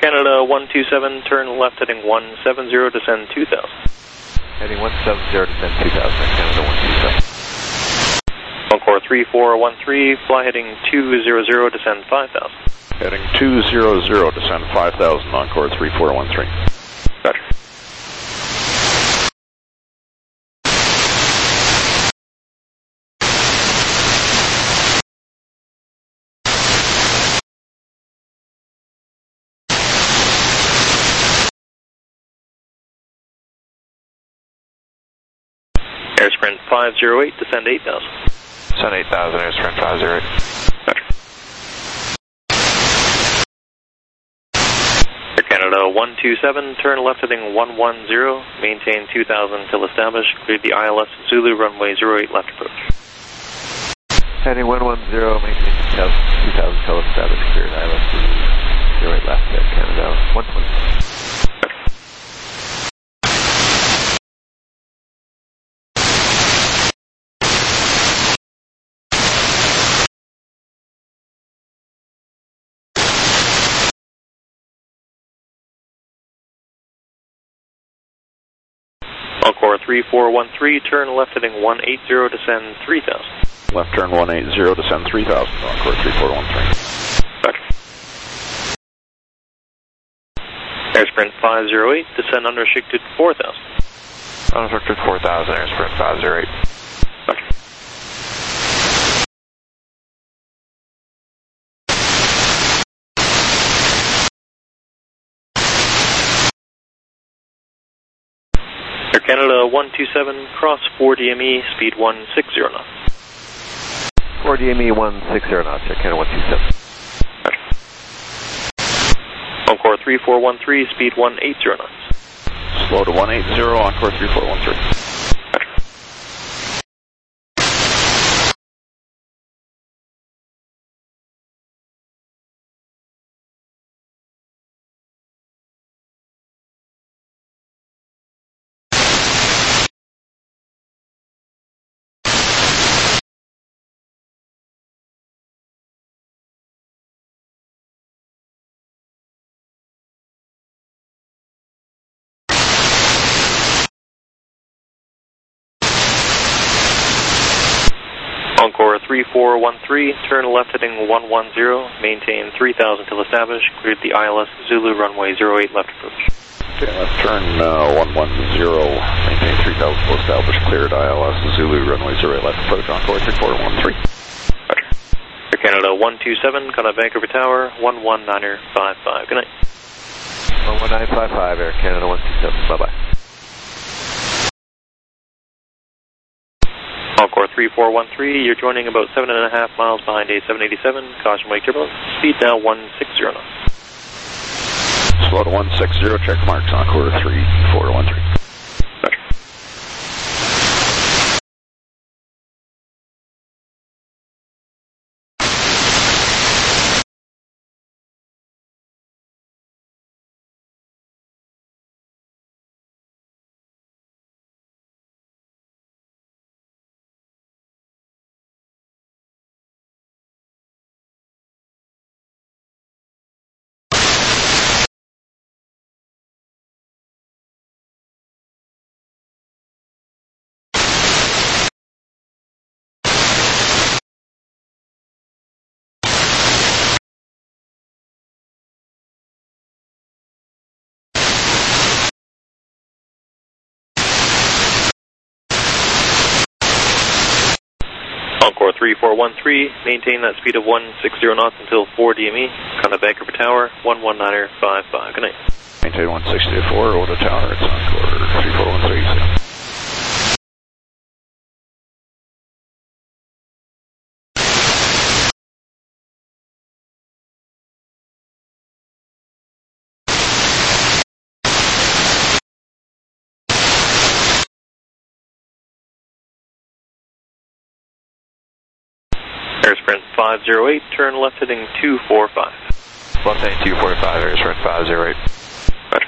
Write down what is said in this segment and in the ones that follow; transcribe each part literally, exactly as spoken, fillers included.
Canada one two seven, turn left heading one seven zero, descend two thousand. Heading one seven zero, descend two thousand, Canada one two seven. Encore three four one three, fly heading two zero zero, descend five thousand. Heading two zero zero, descend five thousand, Encore three four one three. Roger. Air Sprint five zero eight, descend eight thousand. Descend eight thousand, Air Sprint five zero eight. Roger. Air Canada one two seven, turn left heading one one zero, maintain two thousand till established, cleared the I L S Zulu runway zero eight left approach. Heading one one zero, maintain two thousand till established, cleared I L S Zulu zero eight left, Air Canada one twenty. Encore three four one three, turn left heading one eight zero, descend three thousand. Left turn one eight zero, descend three thousand, Encore three four one three. Roger. Air Sprint five zero eight, descend unrestricted four thousand. Unrestricted four thousand, Air Sprint five zero eight. Roger. Air Canada one two seven, cross four D M E, speed one six zero knots. four D M E one six zero knots, Air Canada one two seven. Roger. Encore three four one three, speed one eight zero knots. Slow to one eight zero, Encore three four one three. Roger. Encore three four one three, turn left heading one one zero, maintain three thousand till established, cleared the I L S Zulu runway zero eight left approach. Okay, left turn uh, one one zero, maintain three thousand till established, cleared I L S Zulu runway zero eight left approach, Encore three four one three. Roger. Air Canada one two seven, contact Vancouver Tower, one one niner five five. Good night. one one nine five five, Air Canada one two seven, bye bye. Encore three four one three, you're joining about seven and a half miles behind A seven eighty-seven, caution wake turbulence, speed now one six zero knots. Slow to one six zero, check marks, Encore three four one three. Roger. Encore three four one three, maintain that speed of one six zero knots until four D M E, contact Vancouver Tower, one one niner five five. Good night. Maintain one sixty-four, Oda Tower, it's Encore three four one three. Air Sprint five zero eight, turn left heading two four five. Left heading two four five, Air Sprint five zero eight. Roger.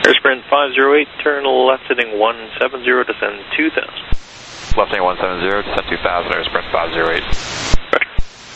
Air Sprint five zero eight, turn left heading one seven zero, descend two thousand. Left heading one seven zero, descend two thousand, Air Sprint five zero eight. Roger.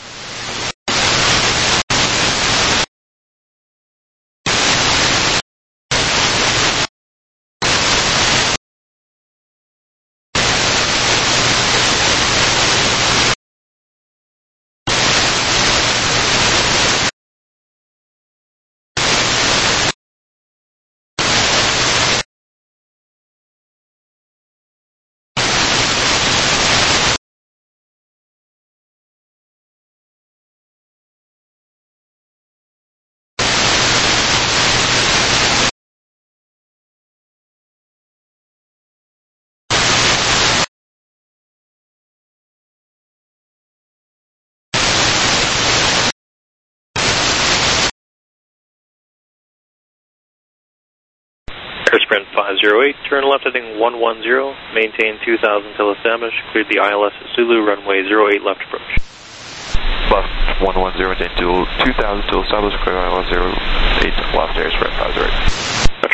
Air Sprint five zero eight, turn left heading one one zero, maintain two thousand till established, cleared the I L S Zulu runway zero eight left approach. Left one one zero, maintain two thousand till established, clear I L S zero eight left, Air Sprint five zero eight. Okay.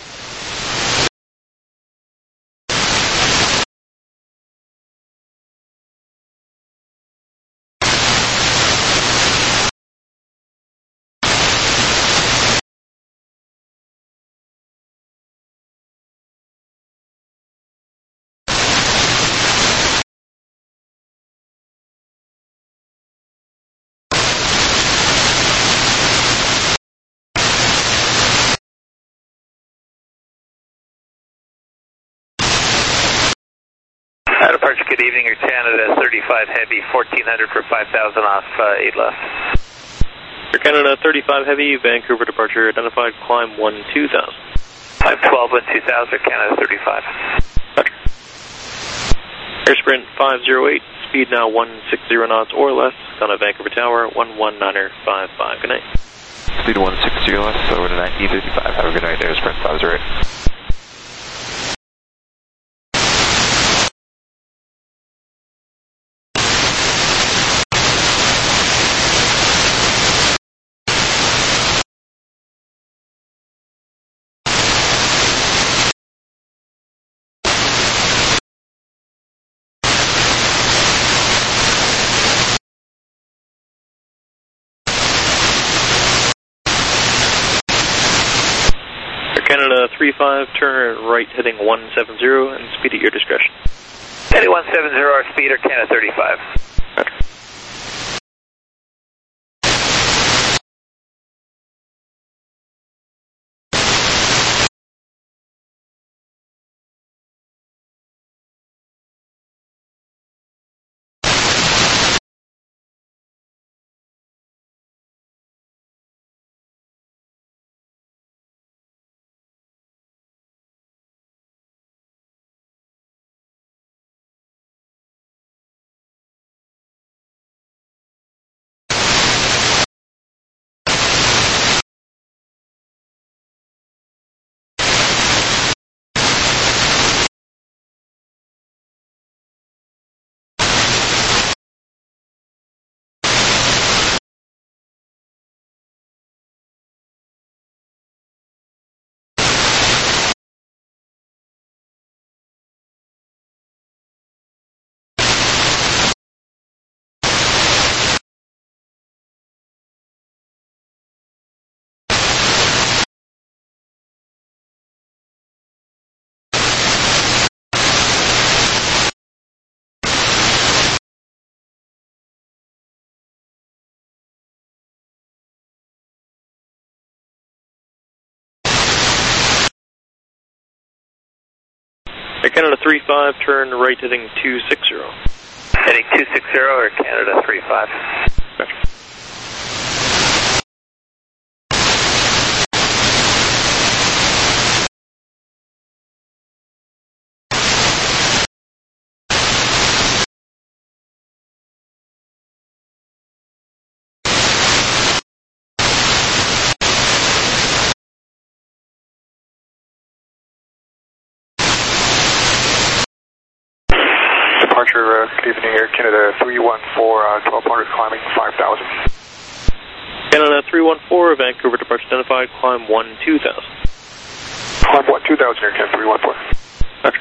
Uh, departure, good evening, Air Canada thirty-five Heavy, fourteen hundred for five thousand off, uh, eight left. Air Canada thirty-five Heavy, Vancouver departure identified, climb one two thousand. Climb twelve one two thousand, Air Canada thirty-five. Roger. Air Sprint five zero eight, speed now one six zero knots or less, on a Vancouver Tower, one one niner five five, good night. Speed one six zero left, over to nineteen fifty-five, have a good night, Air Sprint five zero eight. Canada three five, turn right heading one seven zero and speed at your discretion. Heading one seven zero, our speed, Air Canada thirty-five. Roger. Air Canada three five, turn right heading two six zero. Heading two six zero, Air Canada three five. Roger. Departure, uh, good evening, Air Canada three one four, uh, twelve hundred, climbing five thousand. Canada three one four, Vancouver departure identified, climb one two thousand. Climb one two thousand, Air Canada three one four. Roger.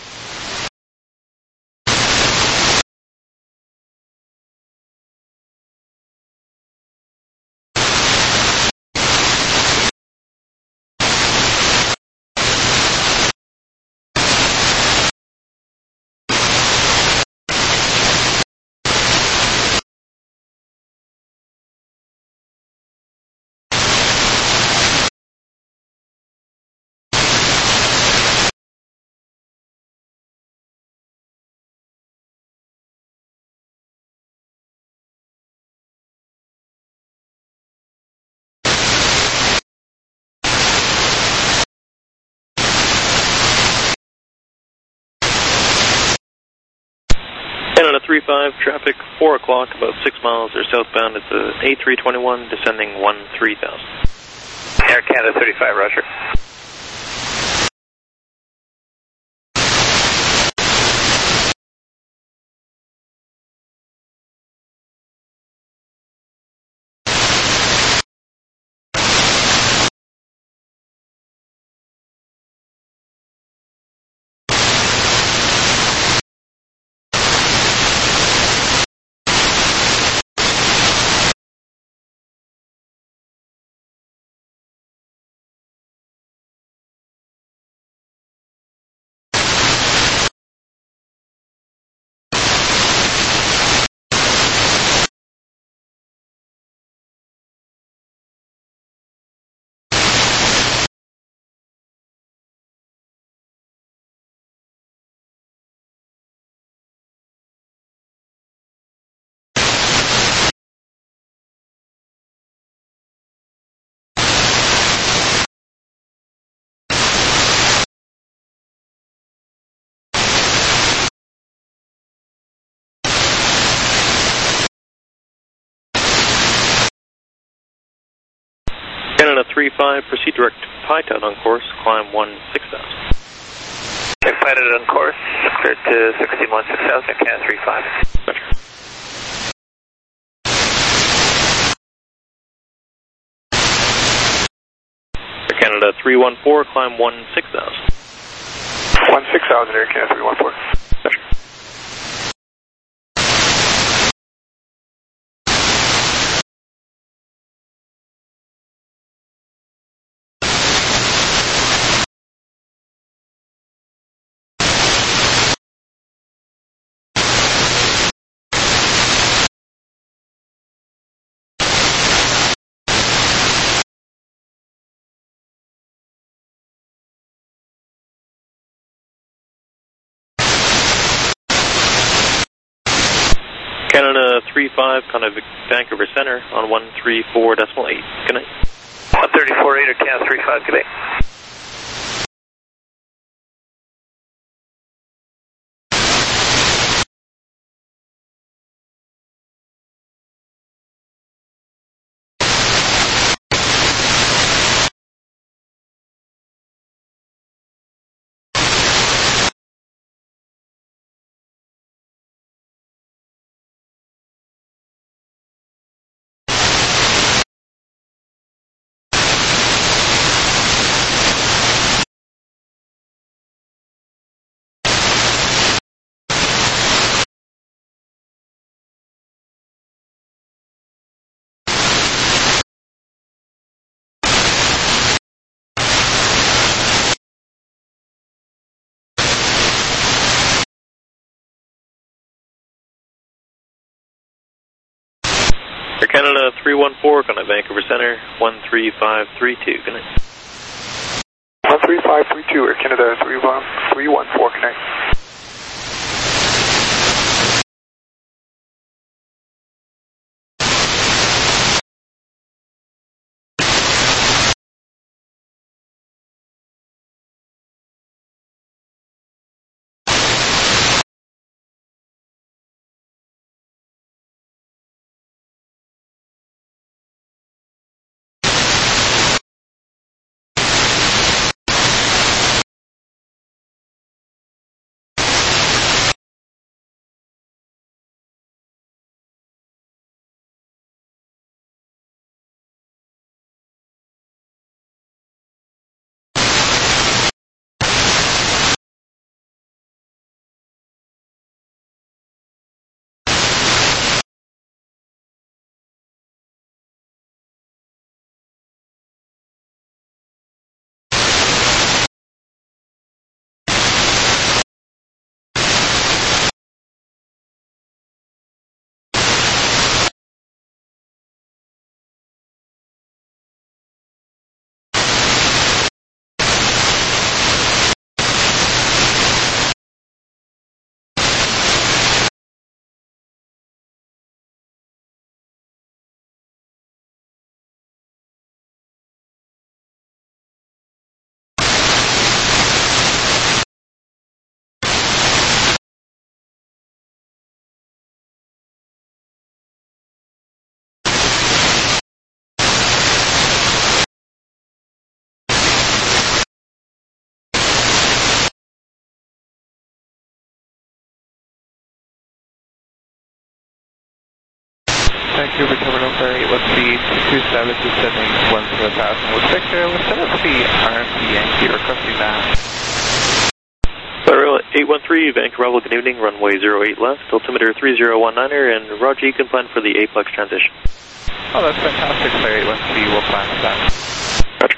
Canada three five, traffic four o'clock, about six miles or southbound. It's a A three twenty-one descending one three thousand. Air Canada thirty-five, roger. Canada three five, proceed direct to Pytown on course, climb one six thousand. Okay, Pytown on course, cleared to sixteen one six thousand, Canada three five. Roger. Air Canada three one four, climb one six thousand. one six thousand, Air Canada three one four. Roger. Canada three five, contact Vancouver Center on one three four decimal eight. Good night. one thirty-four eight, Air Canada three five, good night. Air Canada three one four, contact Vancouver Center, one three five three two. Good night. one three five three two, Air Canada three one four, good night. Vancouver Terminal thirty, let's see, two seven descending one zero thousand with Victor. Let's set up the R M C Yankee requesting that. Spiral eight one three, Vancouver Rebel, good evening, runway zero eight left, altimeter three zero one niner, and Roger, you can plan for the Aplex transition. Oh, that's fantastic, Claire eight one three, we'll plan for that. Roger.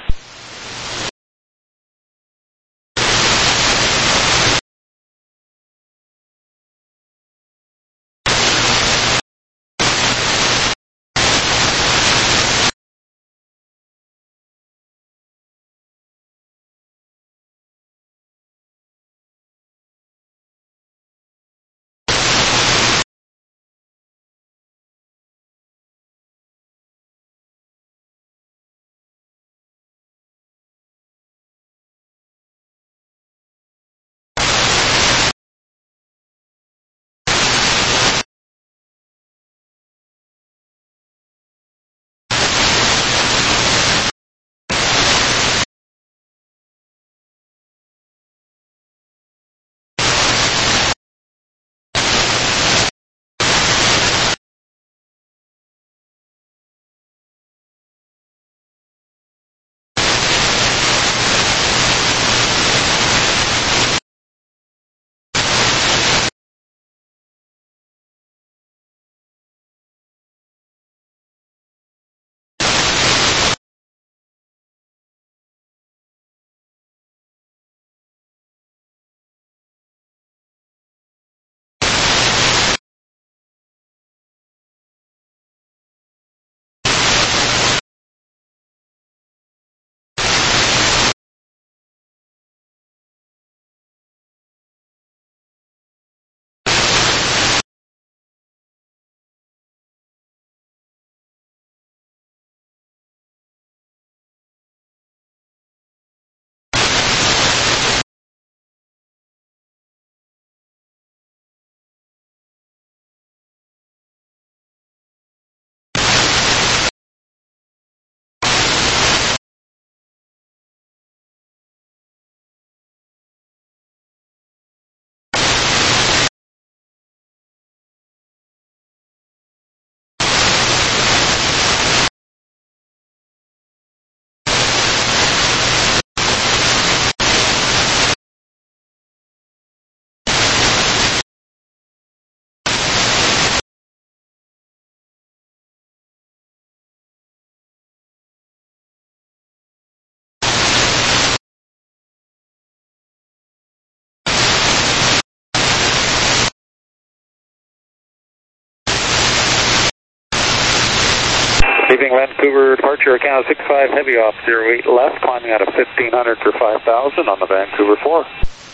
Leaving Vancouver, departure account six five heavy off zero eight left, climbing out of fifteen hundred for five thousand on the Vancouver four.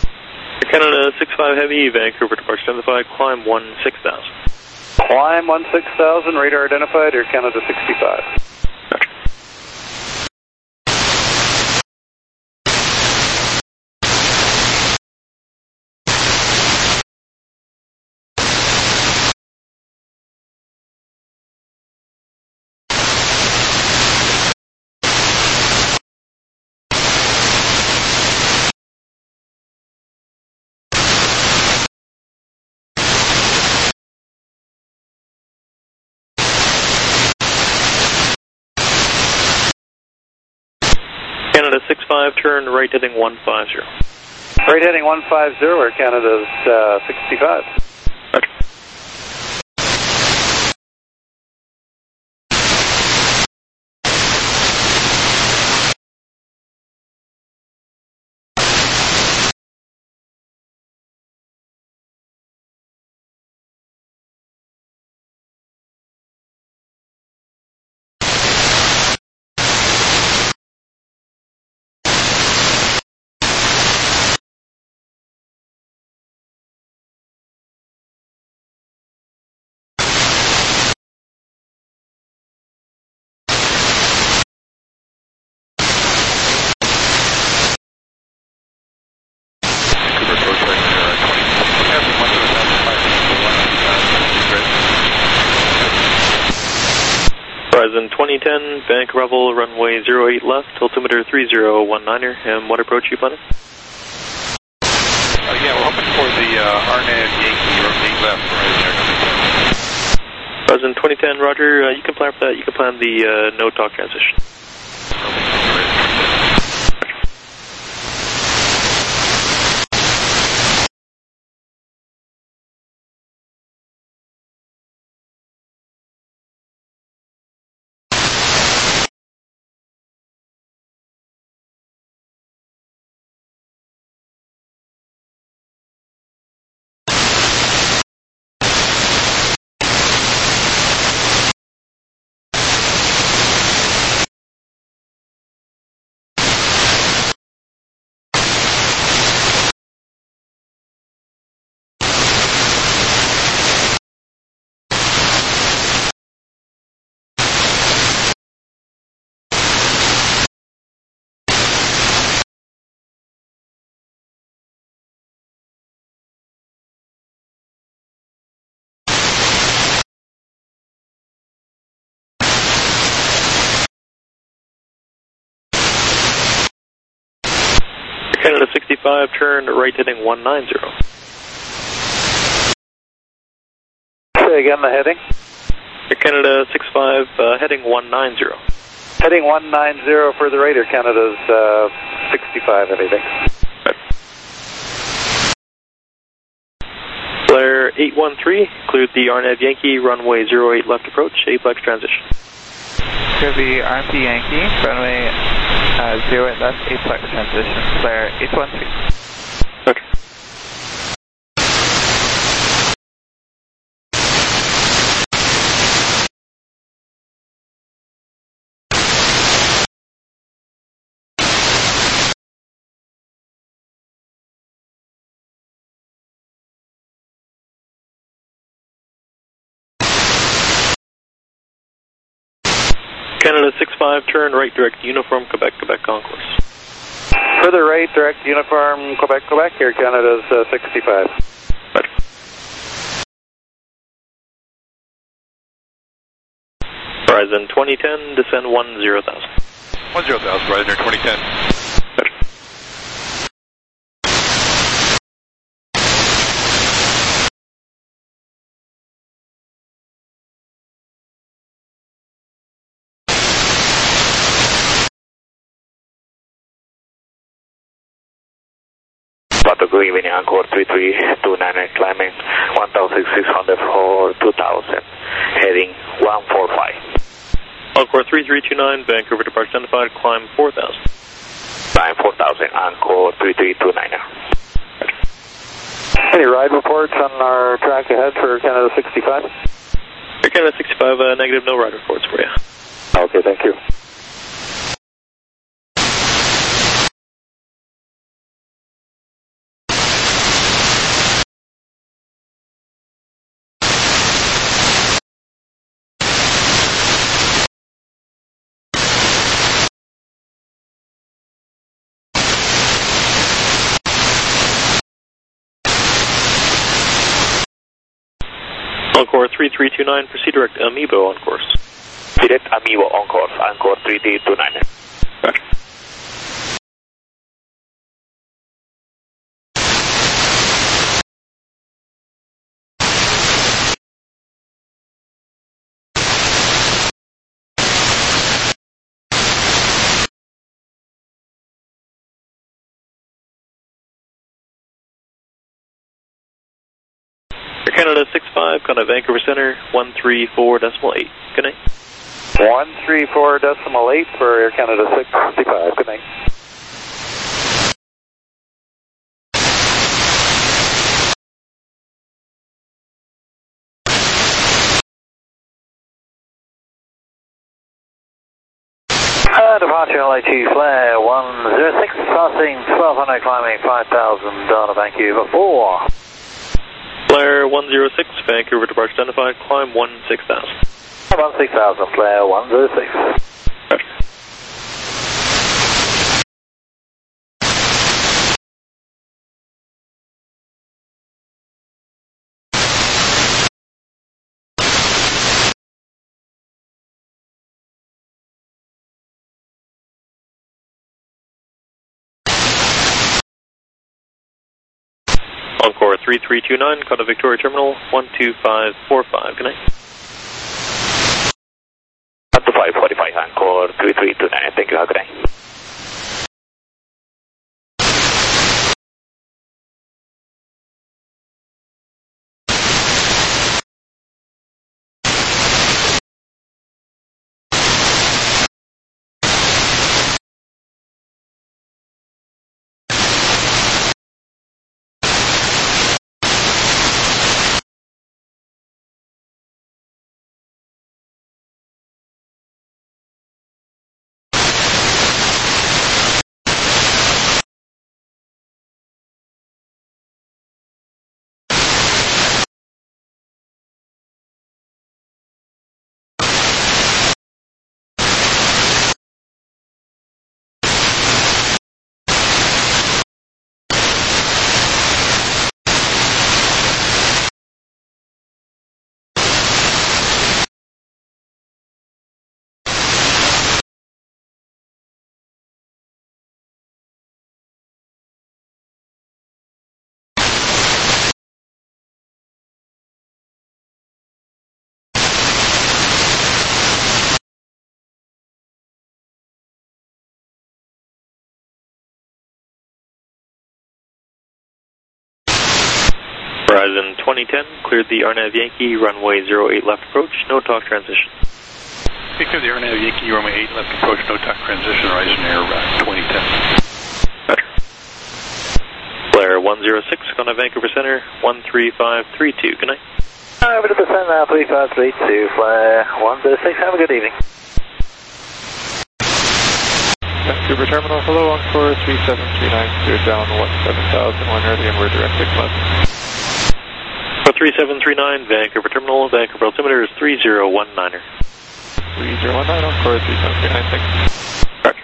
Canada six five heavy, Vancouver departure identified, climb one six thousand. Climb one six thousand, radar identified, Air Canada sixty-five. Gotcha. Canada six five, turn right heading one five zero. Right heading one five zero, Air Canada's uh, sixty-five. Roger. Horizon twenty ten, Vancouver Rebel, runway zero eight left, altimeter three zero one niner, and what approach you planning? Uh, yeah, we're hoping for the uh, R N A V Yankee, eight left, right there. President twenty ten, Roger, uh, you can plan for that. You can plan the uh, no talk transition. Canada sixty-five, turn right heading one nine zero. Say again the heading? Air Canada sixty-five, uh, heading one nine zero. Heading one nine zero for the right, Air Canada's uh, sixty-five, anything. Right. Flare eight one three, cleared the R N A V Yankee, runway zero eight left approach, aplex transition. Could be R M P Yankee, runway uh, zero eight left, aplex transition, flare eight one three. Okay. Canada sixty-five, turn right direct uniform, Quebec, Quebec concourse. Further right, direct uniform, Quebec, Quebec, Air Canada's uh, sixty-five. Right. Horizon twenty ten, descend one zero thousand. one zero thousand, Horizon twenty ten. Right. Good evening, Encore three three two nine nine, climbing one thousand six hundred for two thousand, heading one four five. Encore three three two nine, Vancouver departure identified, climb four thousand. Climb four thousand, Encore three three two nine. Any ride reports on our track ahead for Canada sixty-five? Air Canada sixty-five, uh, negative, no ride reports for you. Okay, thank you. Encore three three two nine, proceed direct Amiibo on course. Direct Amiibo on course, Encore three three two nine. Roger. Canada sixty-five, Canada Vancouver Center, one three four decimal eight. Good night. one three four decimal eight for Air Canada sixty-five. Good night. Uh, departure L H E flare one zero six, passing twelve hundred, climbing five thousand down to Vancouver four. Flare one zero six, Vancouver departure identified, climb one six thousand. one six thousand, flare one zero six. Roger. Encore three three two nine, Canada Victoria Terminal, one two five four five. Good night. three three two nine. Thank you. Have a good day. Horizon twenty ten, cleared the R N A V Yankee, runway zero eight left approach, no talk transition. Okay, clear the R N A V Yankee, runway eight left approach, no talk transition, Horizon Air uh, twenty ten. Better. Flare one zero six, Contact Vancouver Center, one three five three two, good night. Over to the center now, three five three two, flare one zero six, have a good evening. Vancouver Terminal, hello, Encore three seven three nine, clear down one seven thousand one early and we're direct six months. three seven three nine, Vancouver Terminal, Vancouver altimeter is three zero one niner. three zero one nine, Encore three seven three nine, thanks. Roger.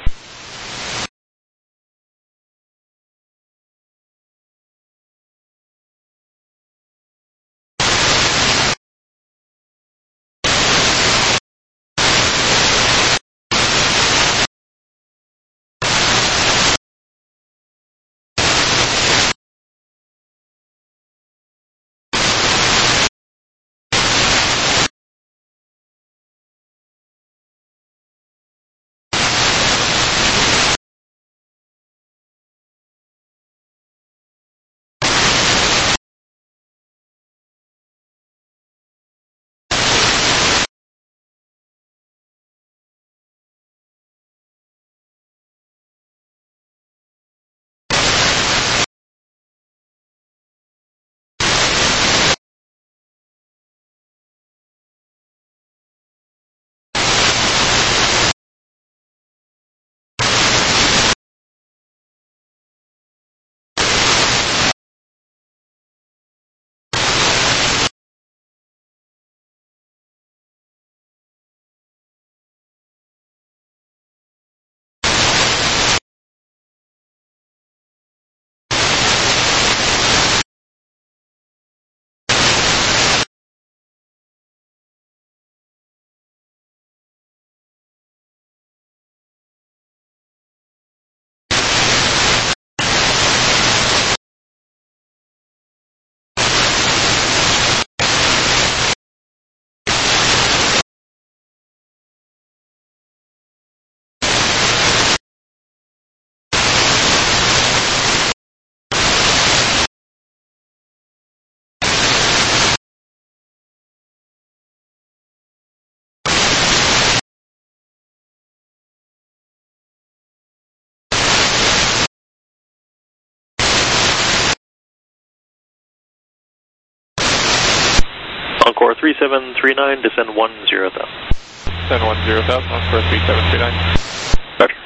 Encore three seven three nine, descend one zero thousand. Descend one zero thousand, Encore three seven three nine. Roger.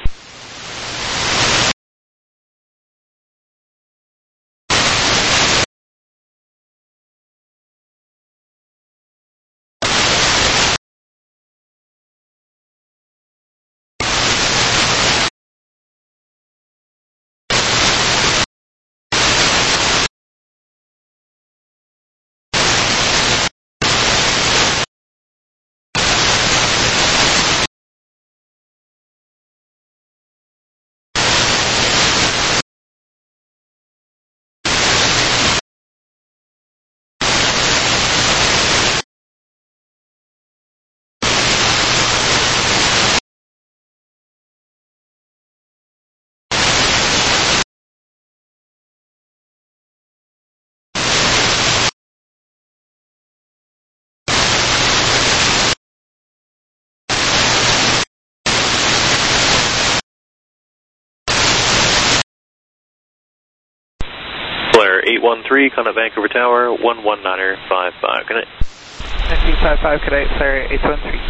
eight one three, contact Vancouver Tower, one one niner five five. Good night. nineteen five five, good night, sir, eight one three.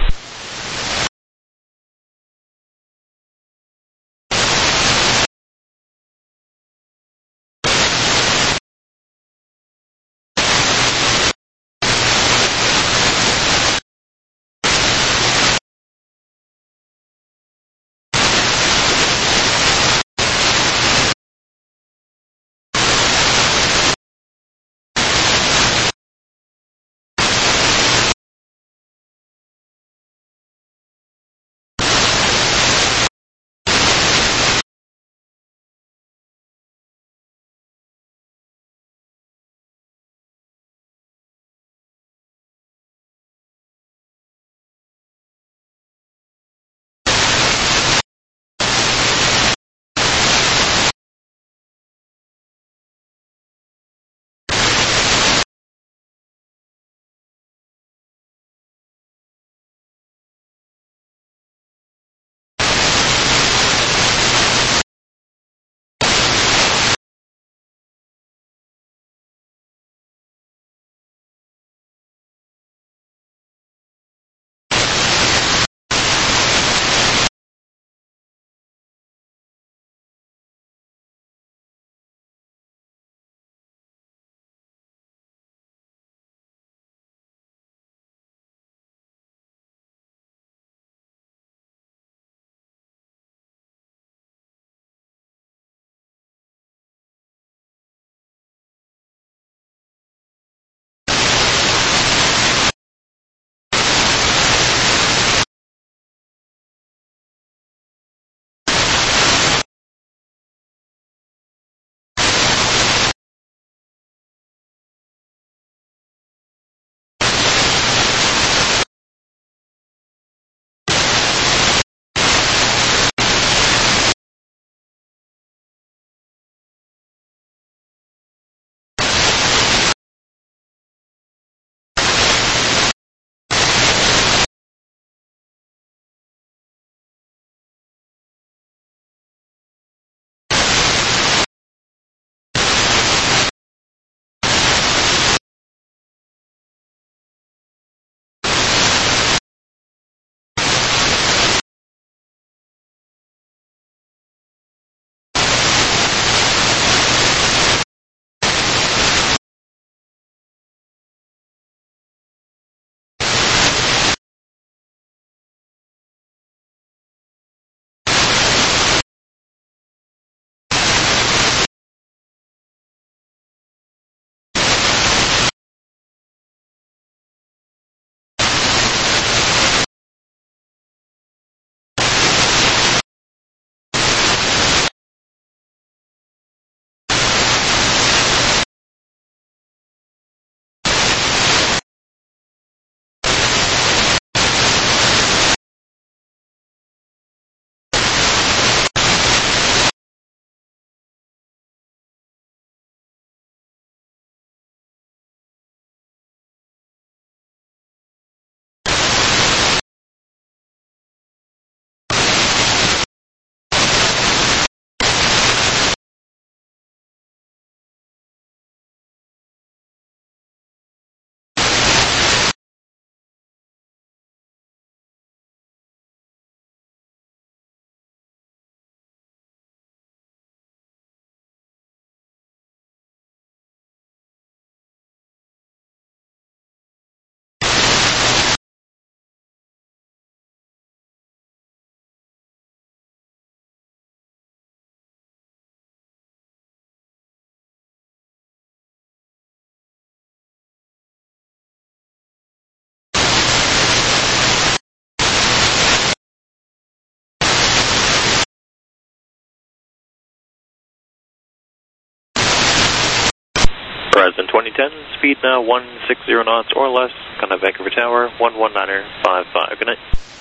Horizon twenty ten, speed now one sixty knots or less, contact Vancouver Tower, one one niner five five. Good night.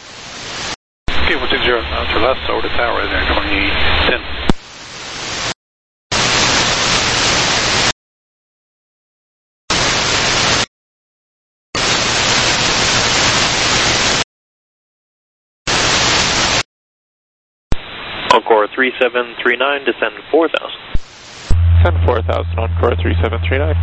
Okay, one sixty knots or less, over the tower there, twenty ten. Encore three seven three nine, descend four thousand. Descend four thousand on core three seven three nine.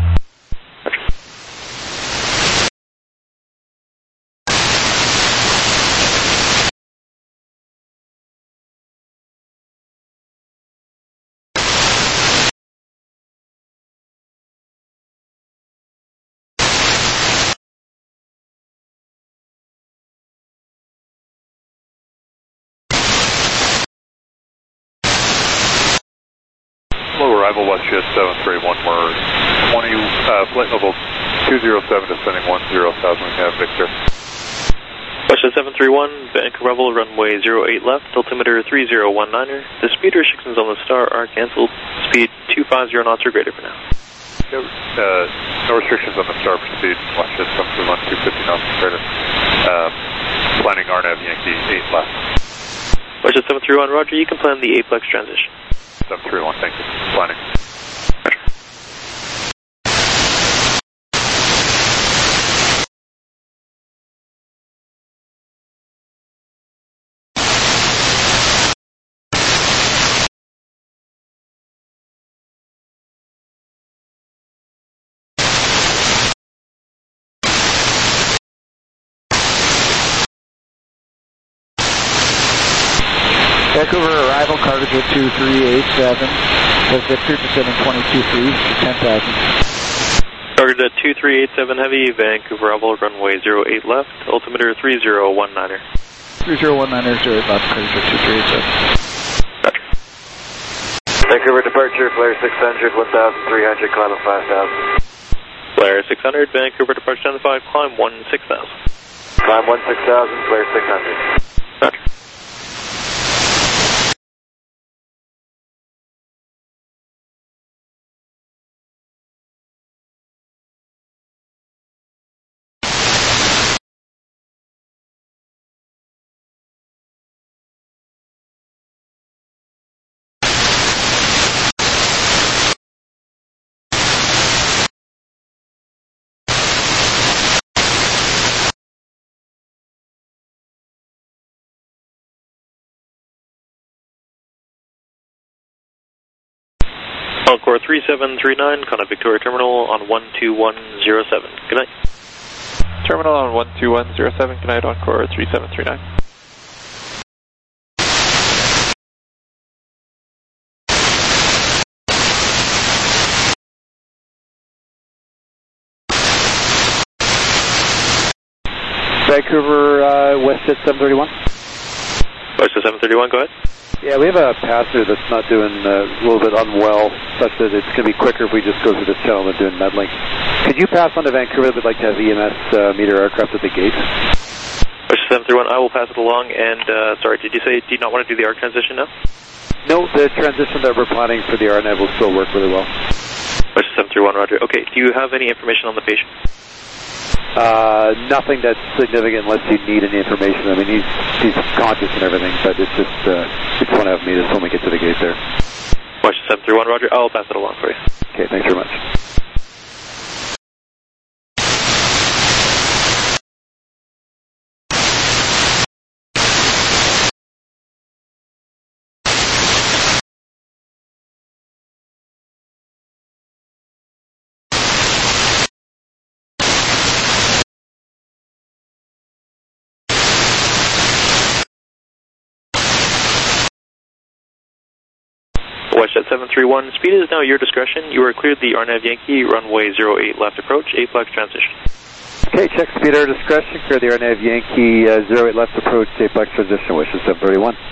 Low arrival, WestJet seven three one, we're twenty, uh, flight level two zero seven, descending one zero thousand, we have Victor. WestJet seven three one, Vancouver Rebel, runway zero eight left, altimeter three zero one niner. The speed restrictions on the Star are canceled. Speed two five zero knots or greater for now. No, uh, no restrictions on the Star for speed, WestJet seven three one, two fifty knots or greater. Um, planning R N A V Yankee eight left. WestJet seven three one, roger, you can plan the Aplex transition. seven three one, thank you. Planning. Vancouver arrival, Cargo two three eight seven, with Victor descending twenty-two feet to ten thousand. Cargo two three eight seven Heavy, Vancouver Rebel, runway zero eight left, altimeter three zero one niner. three zero one niner, zero eight left, Cargo two three eight seven. Roger. Vancouver departure, flare six hundred, one thousand three hundred, climb at five thousand. Flare six hundred, Vancouver departure ten five, climb one six thousand. Climb one six thousand, flare six hundred. Roger. Encore three seven three nine, contact Victoria Terminal on one two one zero seven. Good night. Terminal on one two one zero seven, good night, Encore three seven three nine. Vancouver, uh, WestJet seven thirty-one. WestJet seven thirty-one, go ahead. Yeah, we have a passenger that's not doing uh, a little bit unwell, such that it's going to be quicker if we just go through this channel than doing meddling. Could you pass on to Vancouver that would like to have E M S uh, meet our aircraft at the gate? WestJet seven thirty-one, I will pass it along. And, uh, sorry, did you say, do you not want to do the arc transition now? No, the transition that we're planning for the R N A V will still work really well. WestJet seven thirty-one, roger. Okay, do you have any information on the patient? Uh, nothing that's significant unless you need any information. I mean, he's, he's conscious and everything, but it's just, uh, we just want to have meet us when we get to the gate there. WestJet seven thirty-one, roger. I'll pass it along for you. Okay, thanks very much. WestJet seven three one, speed is now your discretion. You are cleared the R N A V Yankee, runway zero eight left approach, Aplex transition. Okay, check speed air discretion, clear the R N A V Yankee, uh, zero eight left approach, Aplex transition, WestJet seven thirty-one.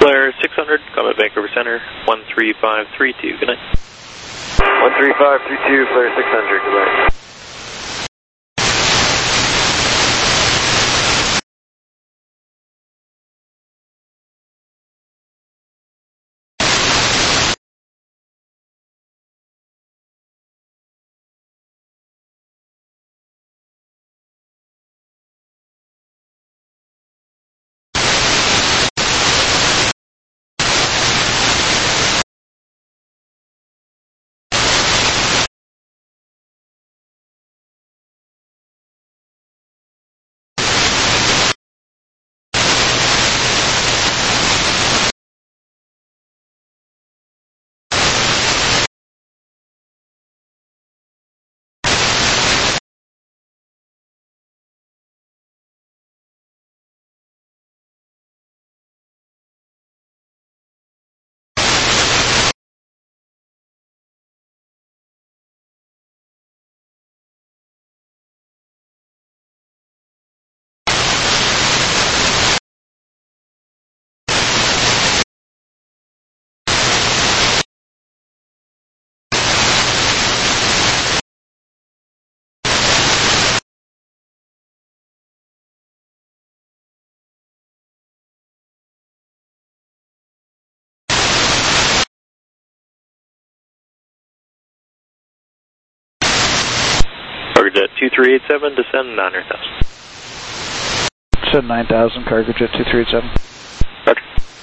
Flare six hundred, Comet Vancouver Center, one three five three two, good night. one three five three two, Flare six hundred, good night. Jet two three eight seven, descend nine thousand. Descend nine thousand, Cargo Jet two three eight seven. Roger.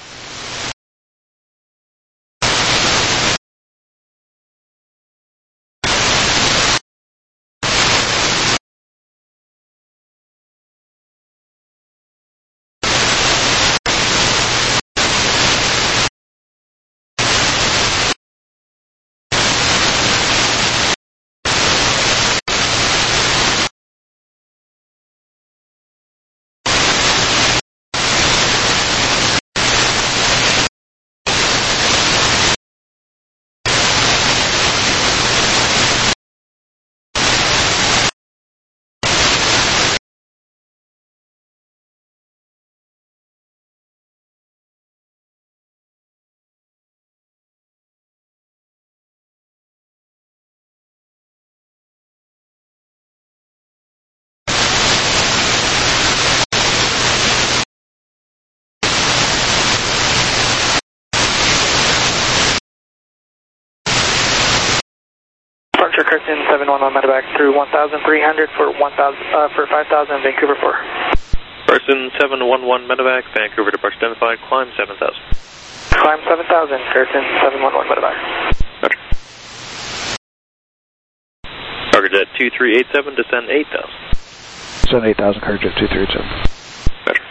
Departure Kirsten seven one one medevac through one thousand three hundred for one thousand uh, for five thousand Vancouver four. Person seven one one medevac, Vancouver departure identified, climb seven thousand. Climb seven thousand, Kirsten seven one one medevac. Roger. Cargo Jet two three eight seven, descend eight thousand. Descend eight thousand, Cargo Jet two three eight seven. Roger.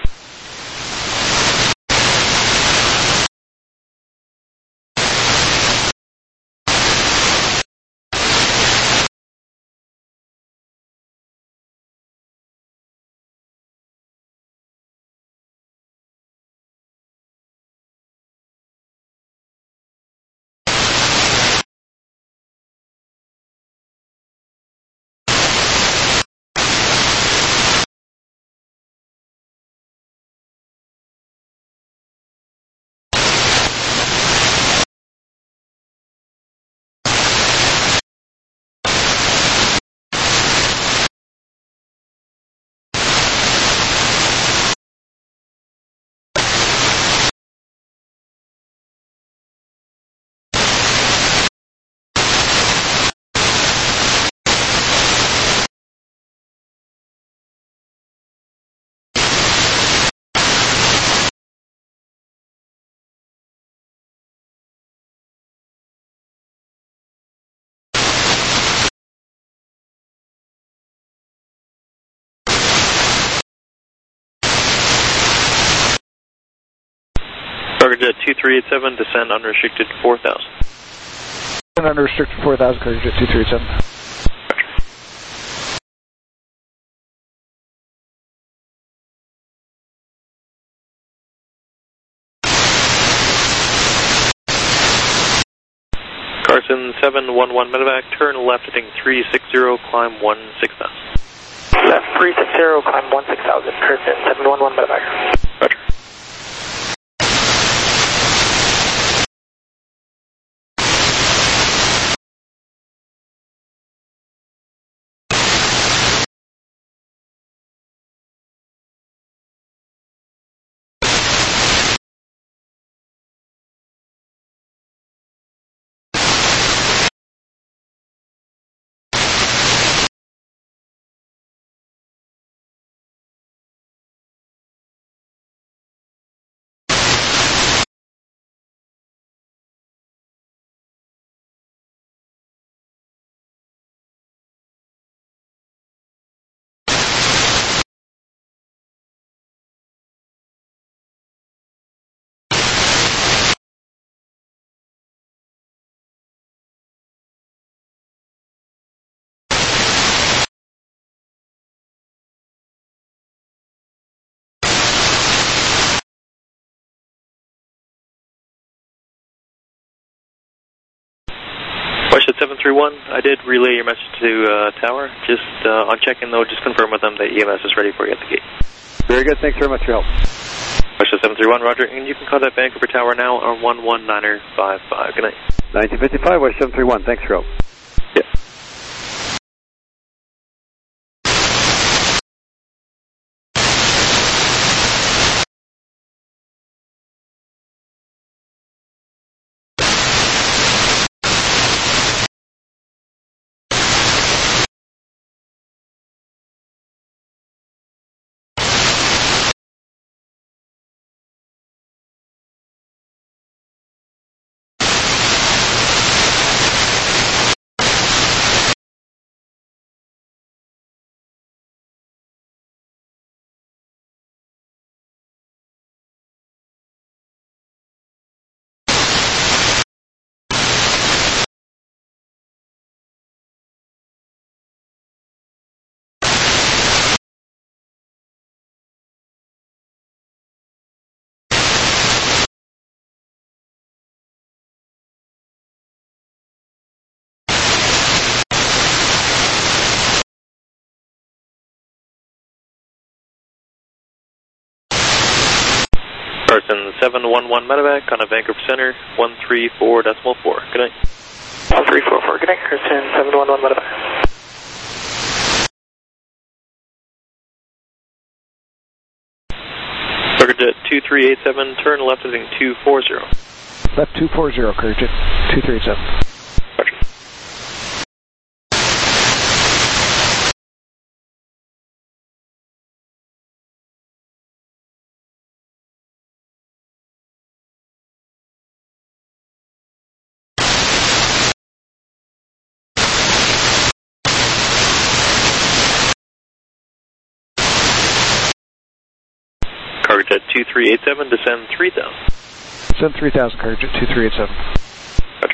Cargo Jet two three eight seven, descend unrestricted four thousand. Descend unrestricted four thousand, Cargo Jet two three eight seven. Carson seven one one medevac, turn left heading three six zero, climb one six thousand. Left three six zero, climb one six thousand, Kirsten seven one one medevac. Roger. seven three one, I did relay your message to uh, Tower. Just uh, on check-in, though, just confirm with them that E M S is ready for you at the gate. Very good. Thanks very much for your help. Westjet seven three one, roger. And you can call that Vancouver Tower now on one one niner five five. Good night. nineteen fifty-five, West seven three one. Thanks for your help. Yeah. Carson seven one one medevac on a Vancouver Center, one three four decimal four. Good night. one three four four, good night, Carson seven one one medevac. Cargojet two three eight seven, turn left heading two four zero. Left two four zero, Cargojet two three eight seven. Roger. Cargojet two three eight seven, descend three thousand. Descend three thousand, Cargojet two three eight seven. Roger.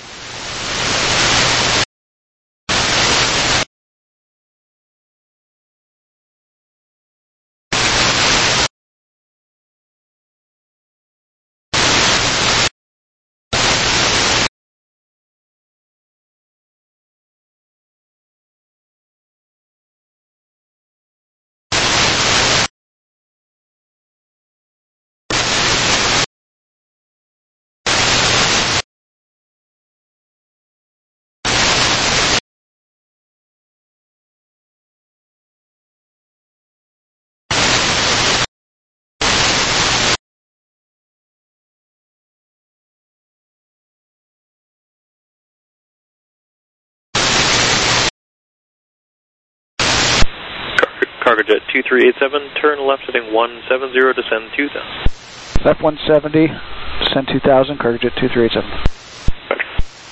Cargojet two three eight seven, turn left heading one seven zero, descend two thousand. Left one seventy, descend two thousand, Cargojet two three eight seven. Roger.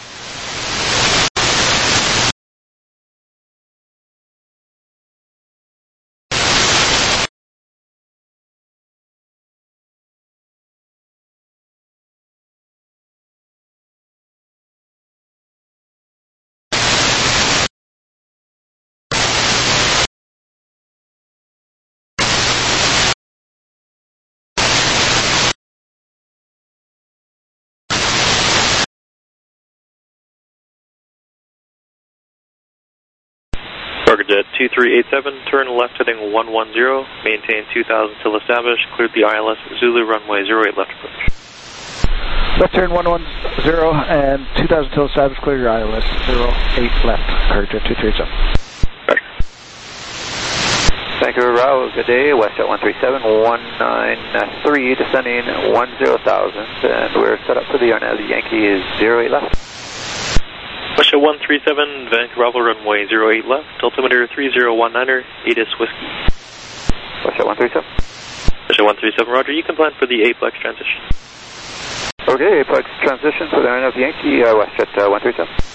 Cargojet two three eight seven, turn left heading one one zero, maintain two thousand till established, cleared the I L S Zulu runway zero eight left approach. Left turn one one zero and two thousand till established, clear your I L S zero eight left, Cargojet two three eight seven. Roger. Vancouver Row, good day, Westjet one three seven, one nine three, descending one zero thousand, and we're set up for the R N A V Yankee zero eight left. Westjet one three seven, Vancouver Bravo runway zero eight left, altimeter three zero one niner, ATIS Whiskey. Westjet one three seven. Westjet one three seven, roger, you can plan for the Aplex transition. Okay, Aplex transition for the R N A V Yankee, uh, Westjet uh, one three seven.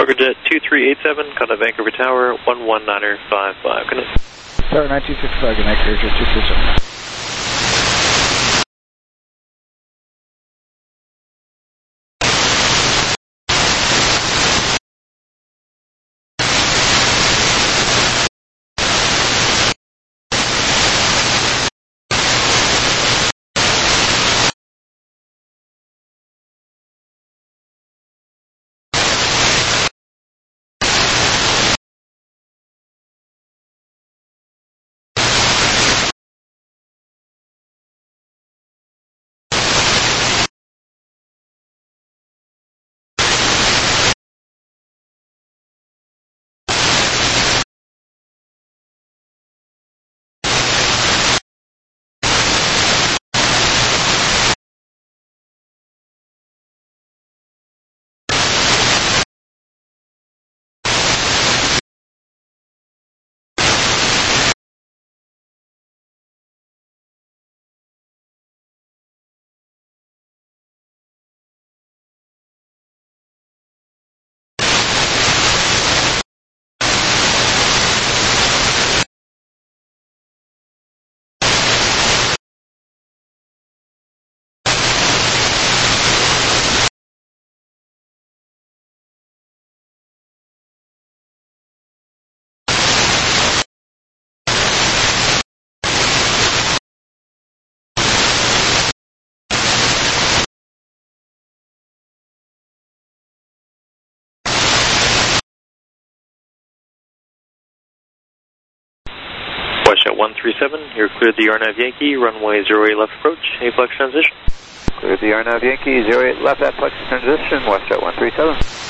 Cargo Jet two three eight seven, contact Vancouver Tower, one one niner five five. Good night. Tower nineteen fifty-five, good night, Cargo Jet two three seven. WestJet one three seven, you're cleared the R N A V Yankee, runway zero eight left approach, aplex transition. Cleared the R N A V Yankee, zero eight left aplex transition, WestJet one three seven.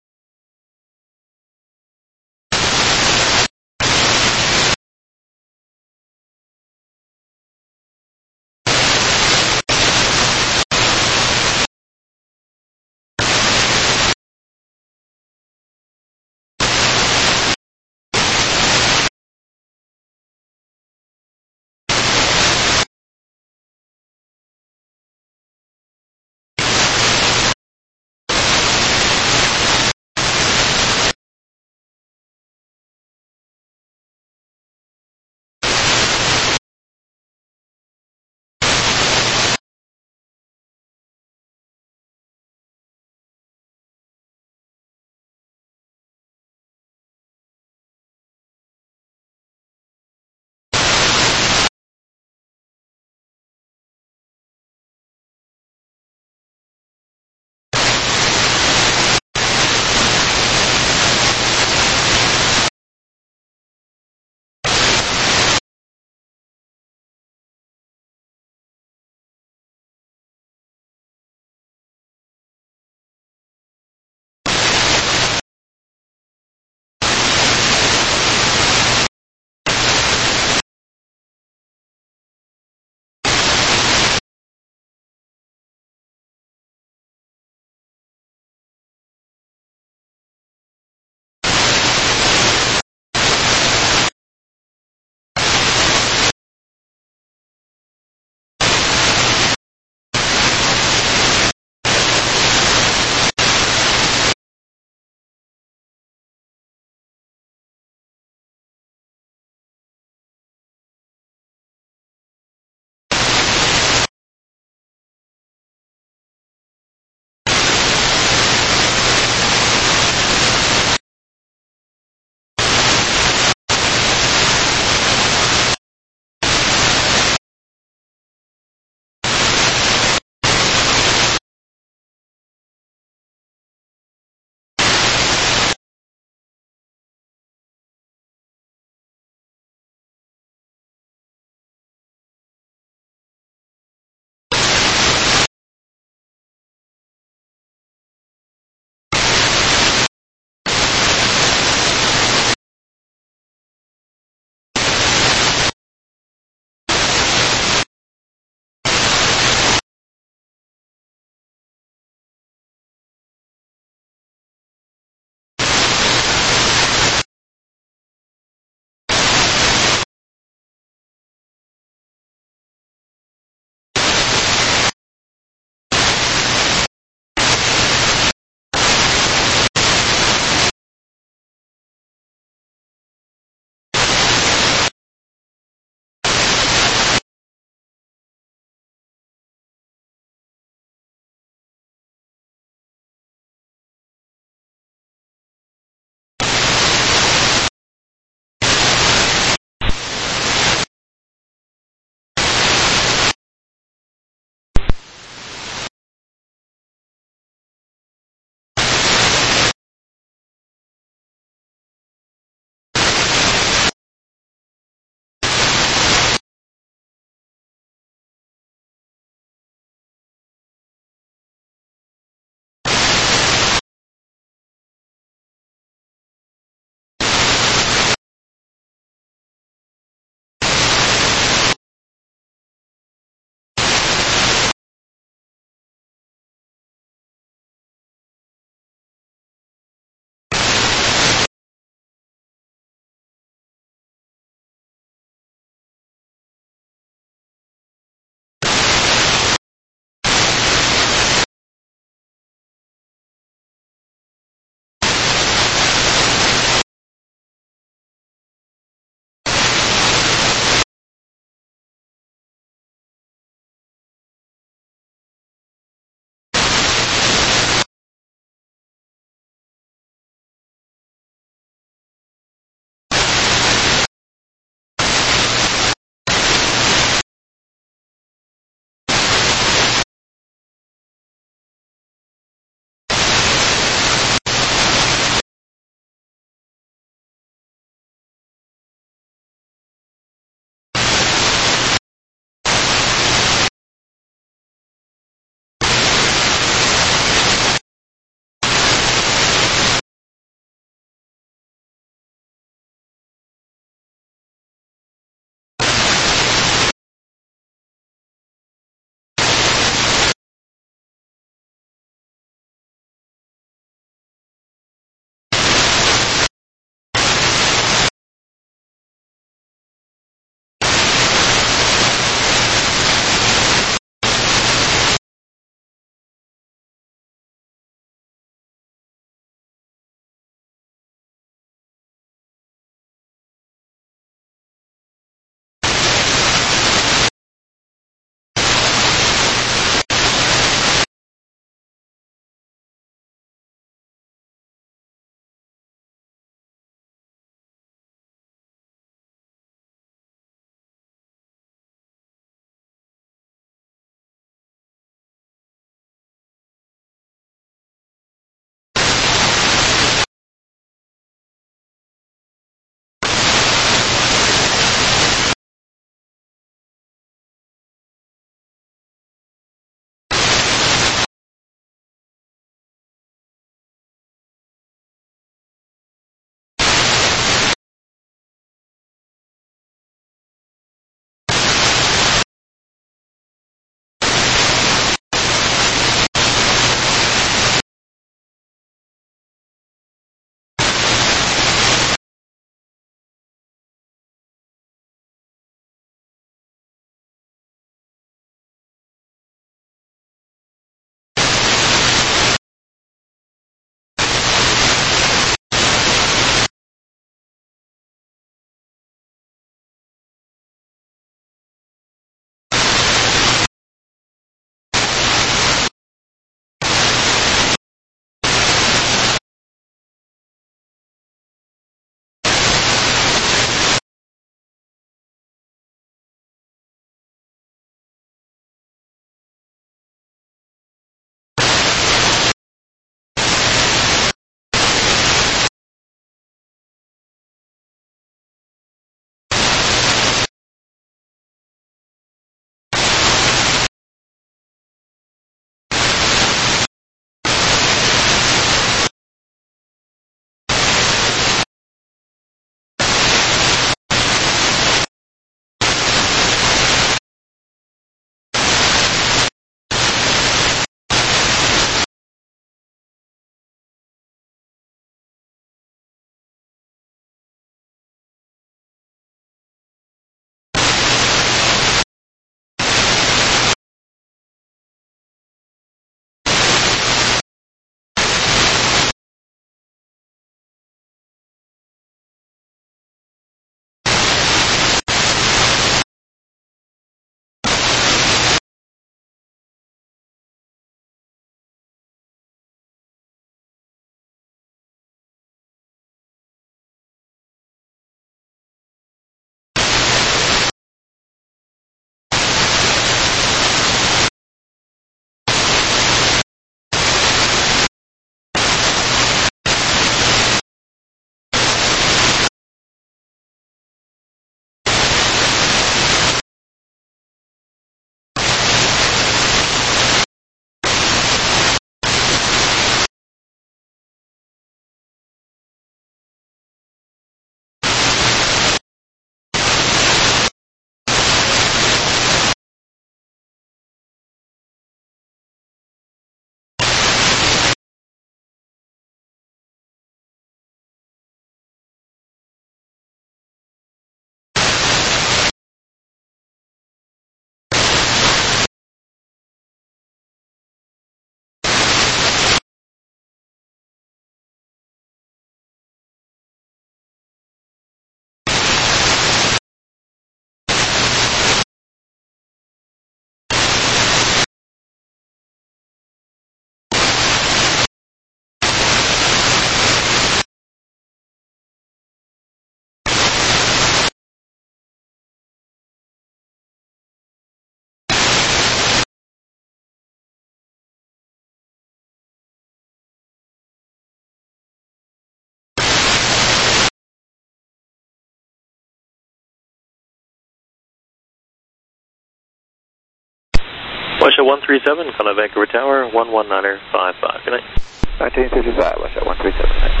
Westjet one three seven, Contact Vancouver Tower, one one niner five five. Good night. nineteen fifty-five, Westjet one three seven.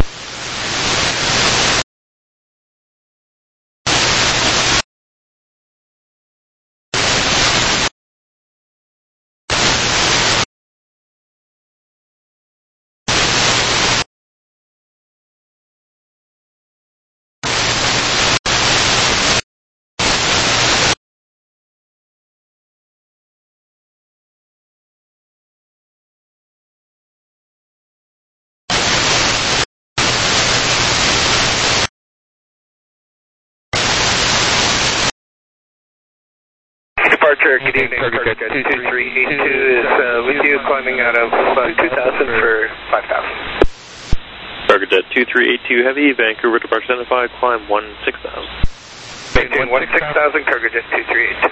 Departure, good evening, Cargojet two two three eight two is uh, with you, climbing out of uh, two thousand for five thousand. Cargojet two three eight two Heavy, Vancouver departure identified, climb one six thousand. Maintain one six thousand, Cargojet two three eight two.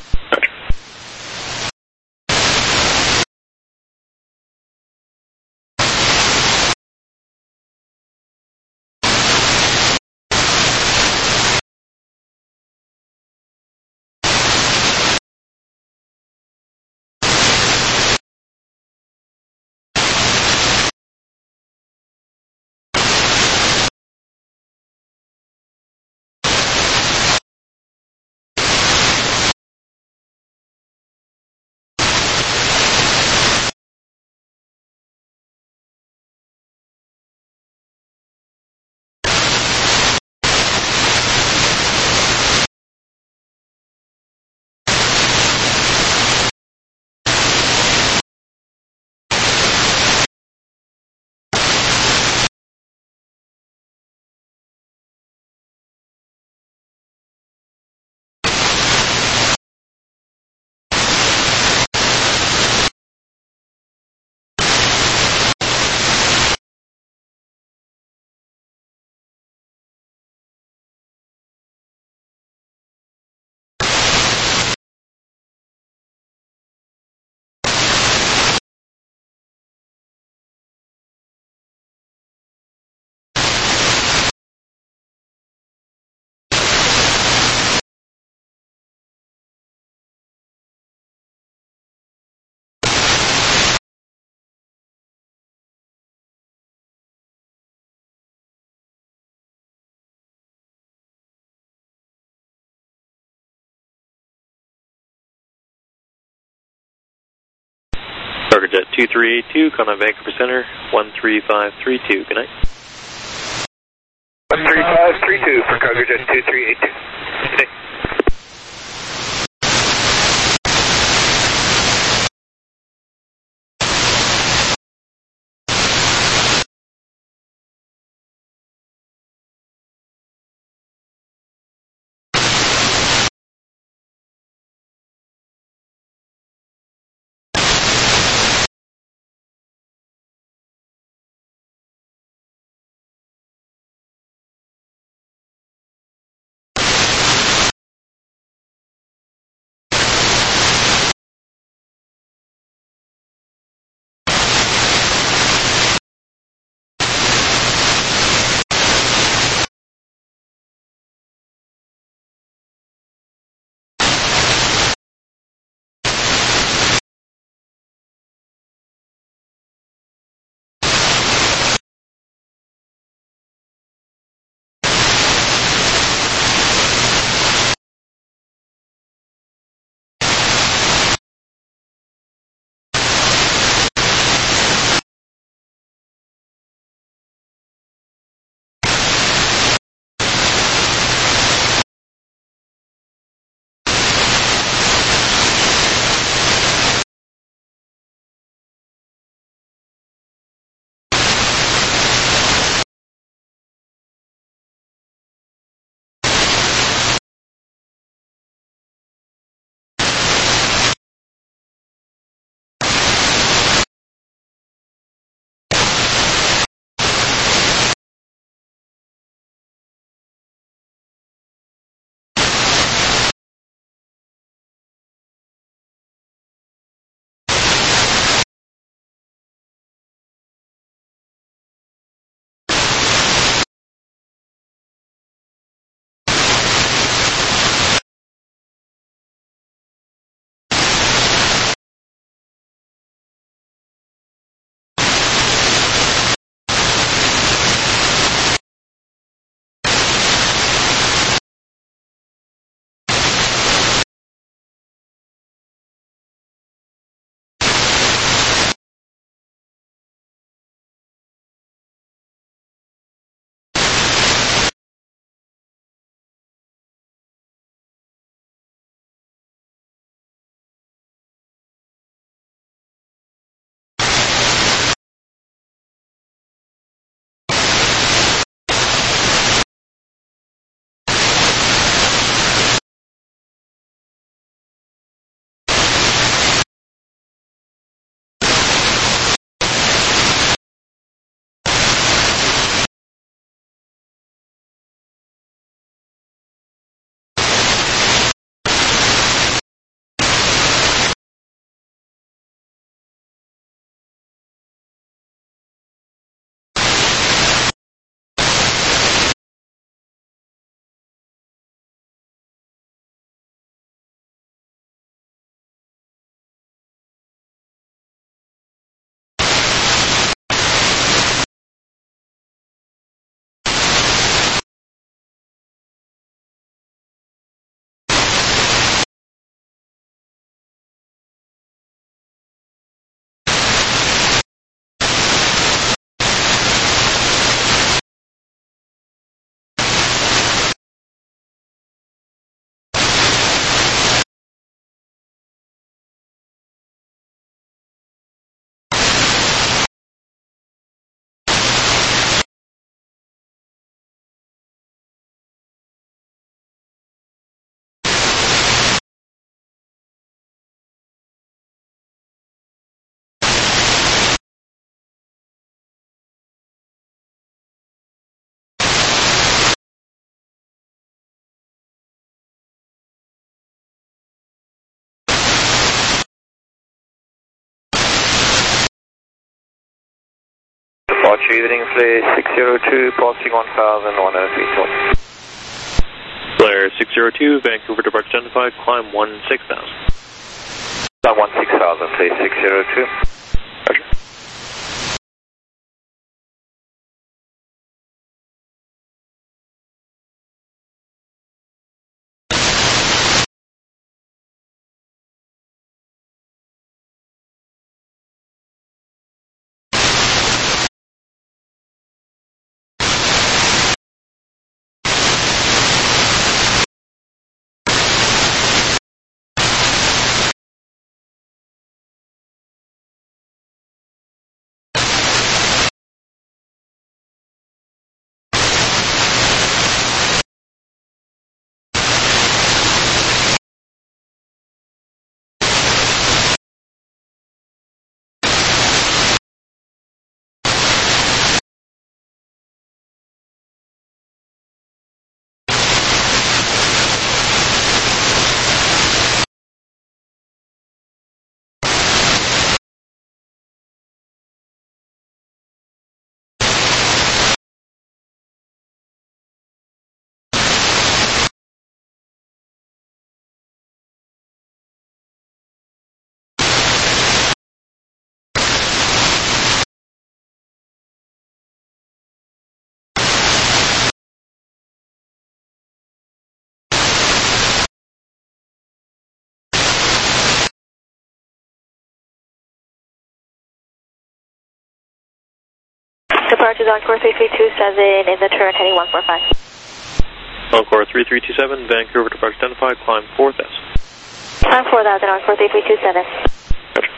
Cargojet two three eight two, Contact Vancouver Center, one three five three two. Good night. one three five three two for Cargojet two three eight two. Good day. Departure evening, Flare six zero two, passing one thousand one oh three two. Flare six zero two, Vancouver departure identified, climb one six thousand. Climb one six thousand, Flare six zero two. Roger. Departures Encore three three two seven in the turn heading one four five. Encore three three two seven, Vancouver departure identified, climb four thousand. Climb four thousand, Encore three three two seven. Roger.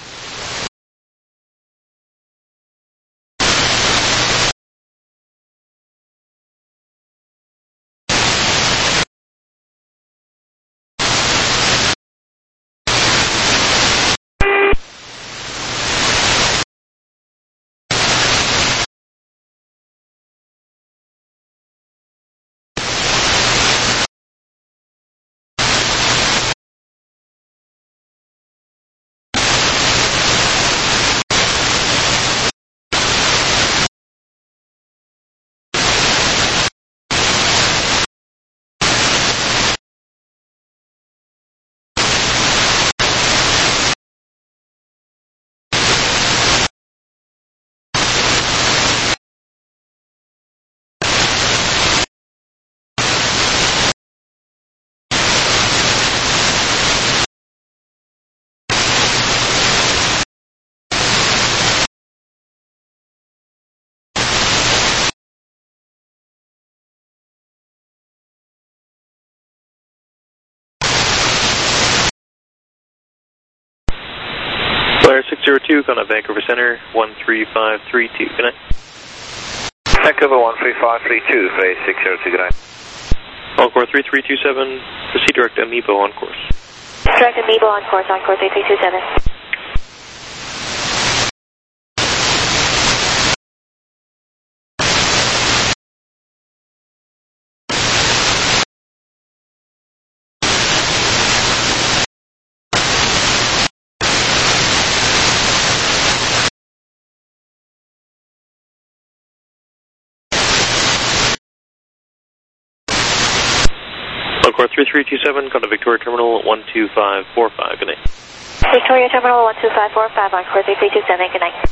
Flare six zero two, going to Vancouver Center, one three five three two, good night. Vancouver one three five three two, Flare six zero two, good night. Encore three three two seven, proceed direct Amiibo on course. Direct Amiibo on course, Encore three three two seven. Encore three three two seven, come to Victoria Terminal one two five four five, good night. Victoria Terminal one two five four five, Encore three three two seven, good night.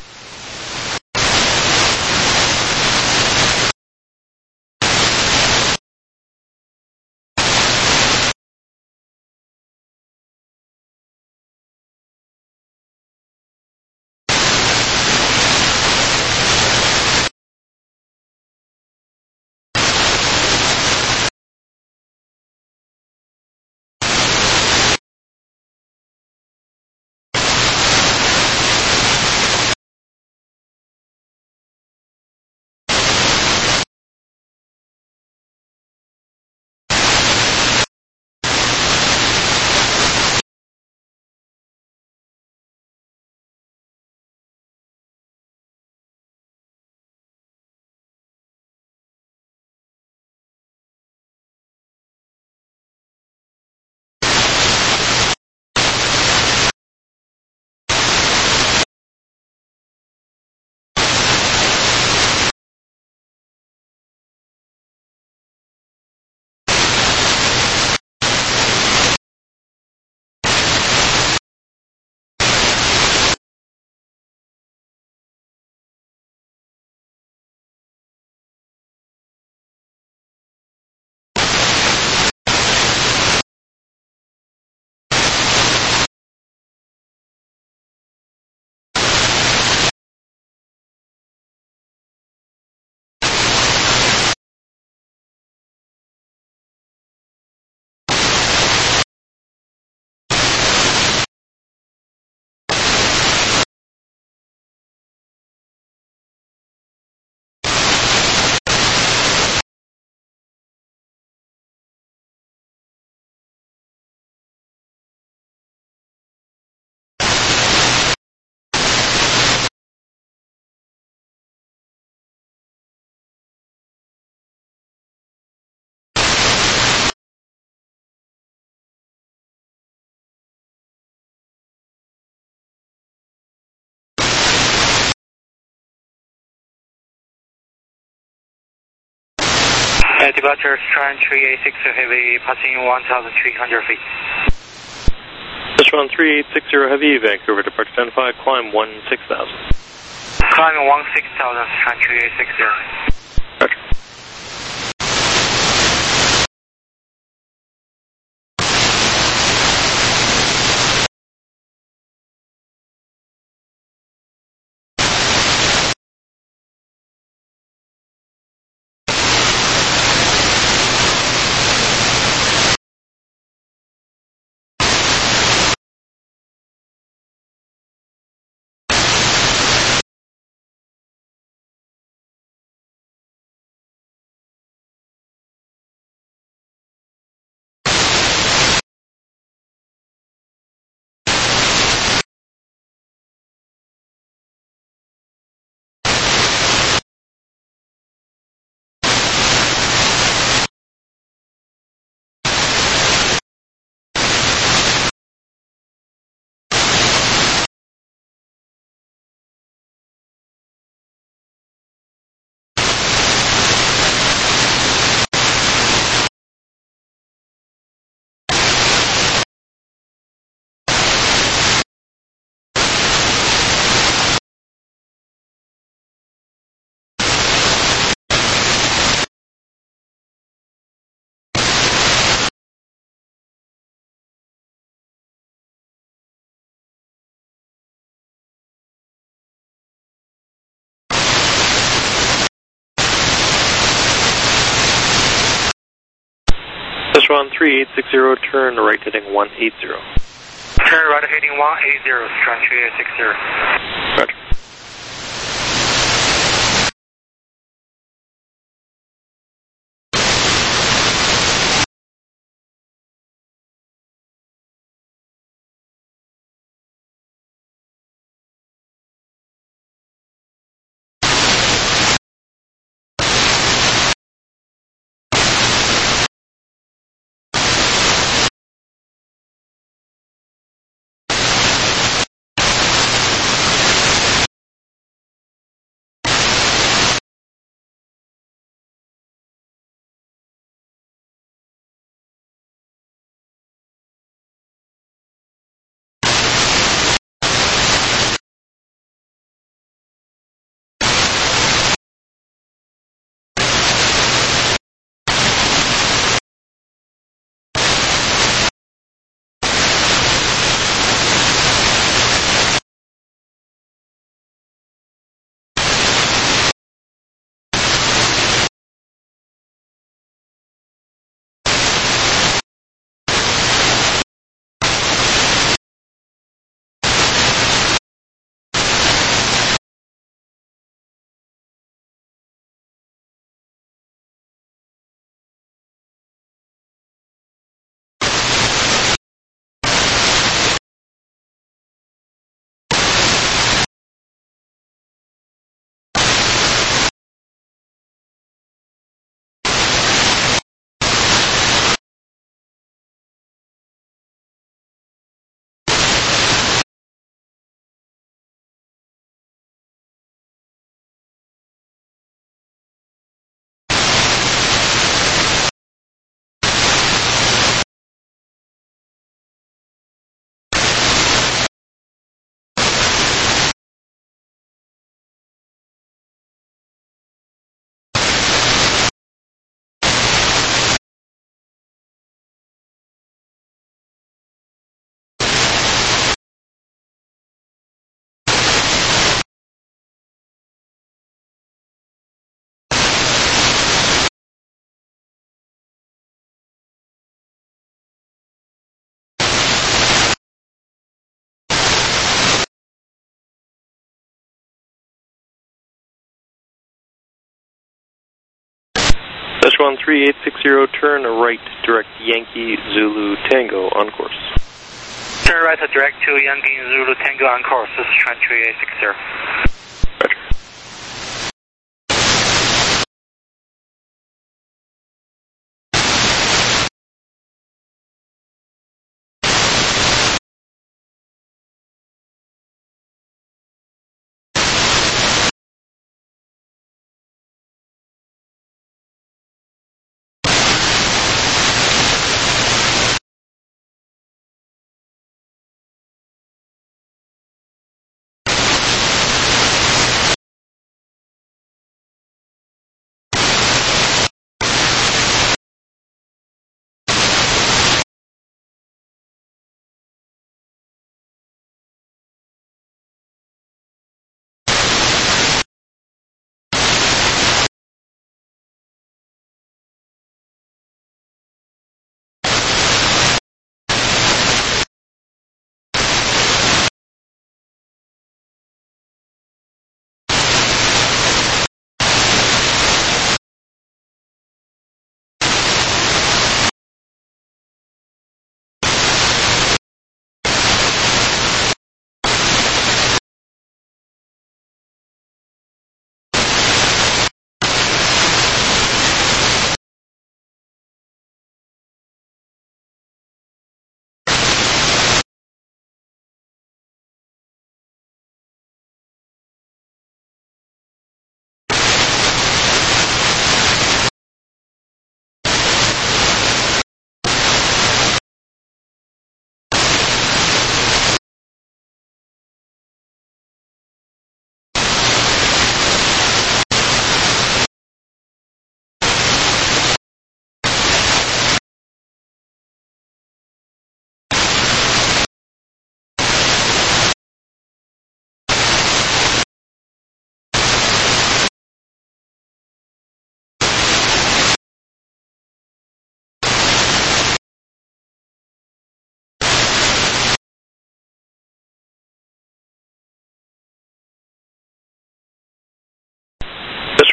Uh, departure Strand three eight six Heavy, passing one thousand three hundred feet. Citroen three eight six zero Heavy, Vancouver, departure ten five, climb one six thousand. Climb one six thousand, Strand three eight six zero. Roger. Citroen three eight six zero, turn right heading one eight zero. Turn right heading one eight zero, Strand three eight six zero. Roger. Citroen three eight six zero, turn right, direct Yankee Zulu Tango on course. Turn right direct to Yankee Zulu Tango on course, this is Strand three eight six zero.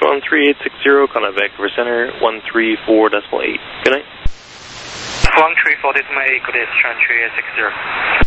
Sean three eight six zero, contact Vancouver Center, one three four decimal eight. Good night. one three four decimal eight, good day, Sean three eight six zero.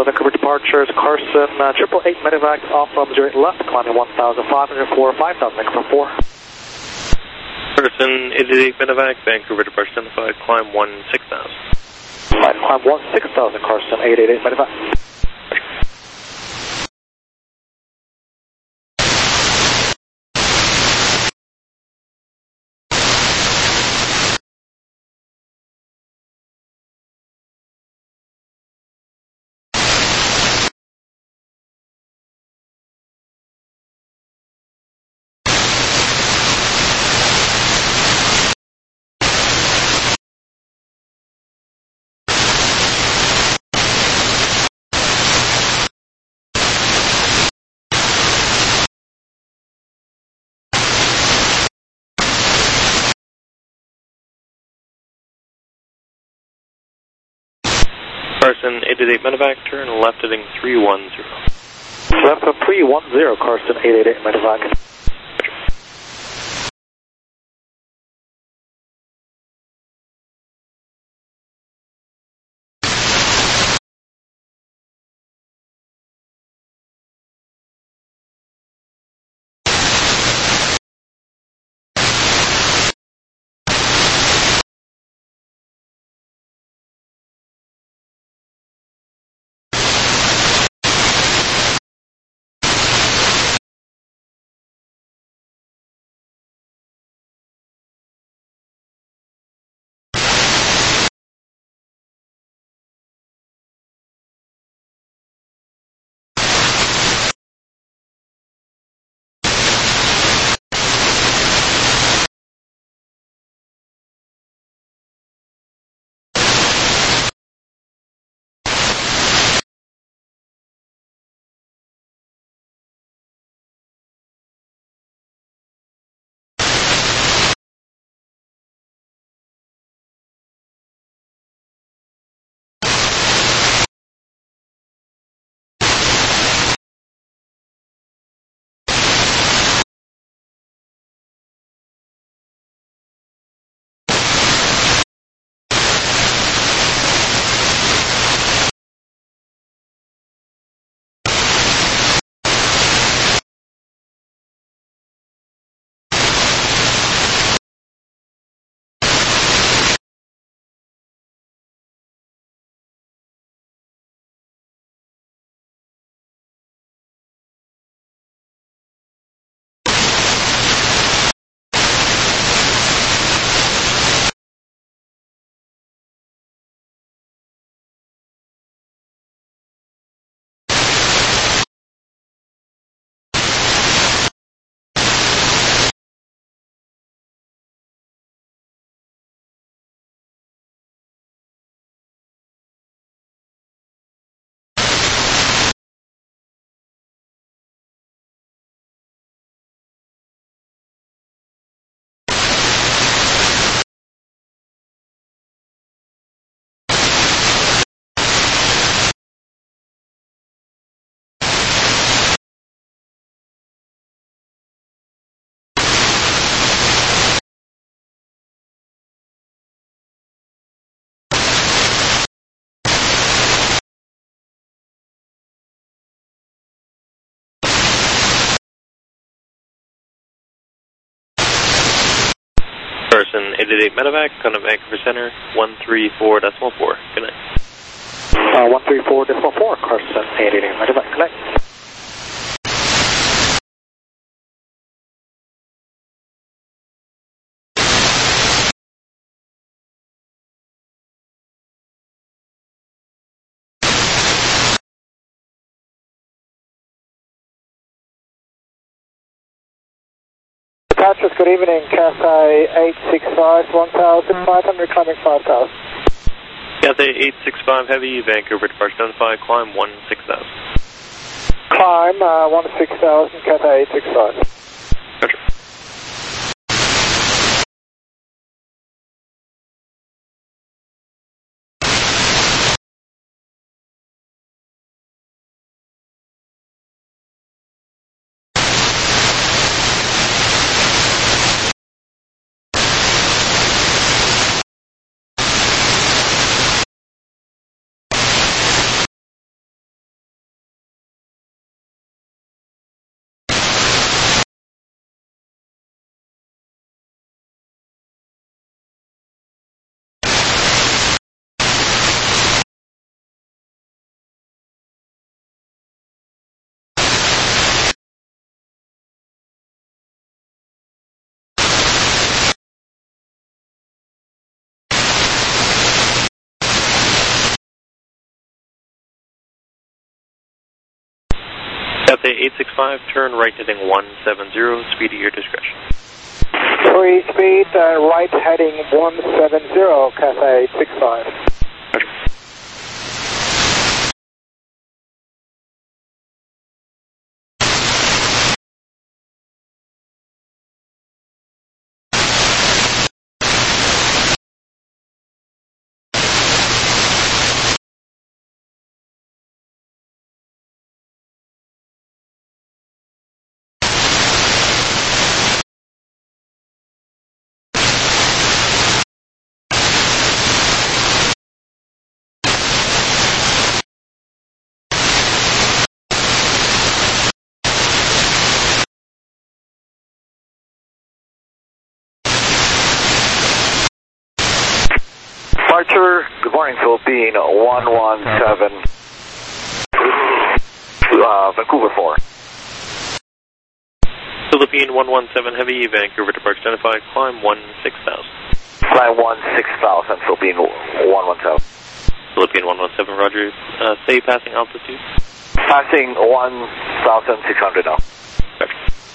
Vancouver departures, Carson, uh, triple eight medevac off from zero eight left, climbing one thousand five hundred for five thousand, Vancouver four. Person eight eight eight medevac, Vancouver departure identified, climb one six thousand. Right, climb one six thousand, Carson, eight eight eight medevac. Carson eight eight eight medevac, turn left heading three one zero. Left of three one zero, Carson eight eight eight medevac. Person eight eight eight medevac, come to Vancouver Center, one three four decimal four. Good night. Uh, one three four decimal four, Carson eight eight eight medevac, good night. Departures, good evening, Cathay eight six five, one thousand five hundred, climbing five thousand. Cathay eight six five Heavy, Vancouver departure identified, climb one six thousand. Climb uh, one six thousand, Cathay eight six five. Cathay eight six five, turn right heading one seven zero, speed at your discretion. Free speed, uh, right heading one seven zero, Cathay eight six five. Departure, good morning, Philippine one one seven, uh, Vancouver four. Philippine one one seven Heavy, Vancouver departure identified, climb one six thousand. Climb one six thousand, Philippine one one seven. Philippine one one seven, roger. Uh, say passing altitude. Passing one thousand six hundred now. Roger.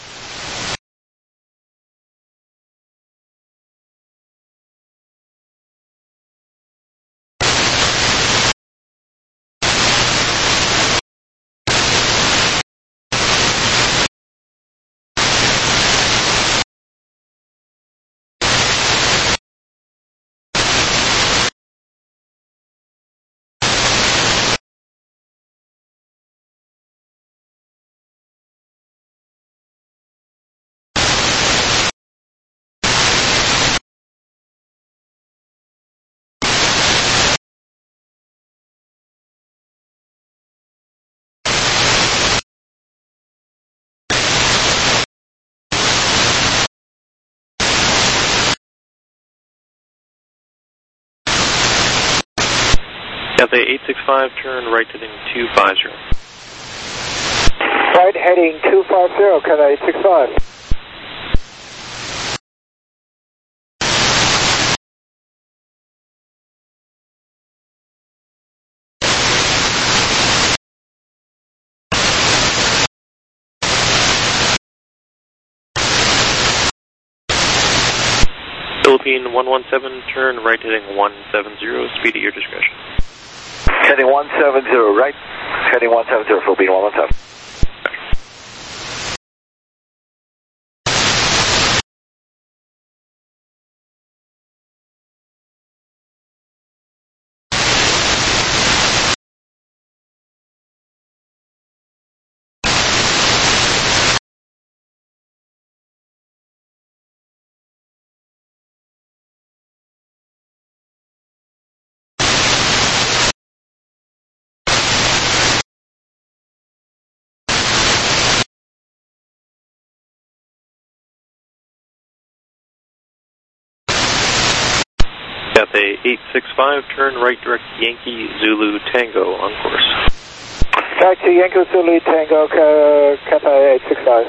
Cathay eight six five, turn right heading two five zero. Right heading two five zero, Cathay eight six five. Philippine one one seven, turn right heading one seven zero, speed at your discretion. Heading one seven zero, right. Heading one seven zero, Philippine one one seven. Cathay eight six five, turn right direct Yankee Zulu Tango on course. Taxi Yankee Zulu Tango, Cathay eight six five.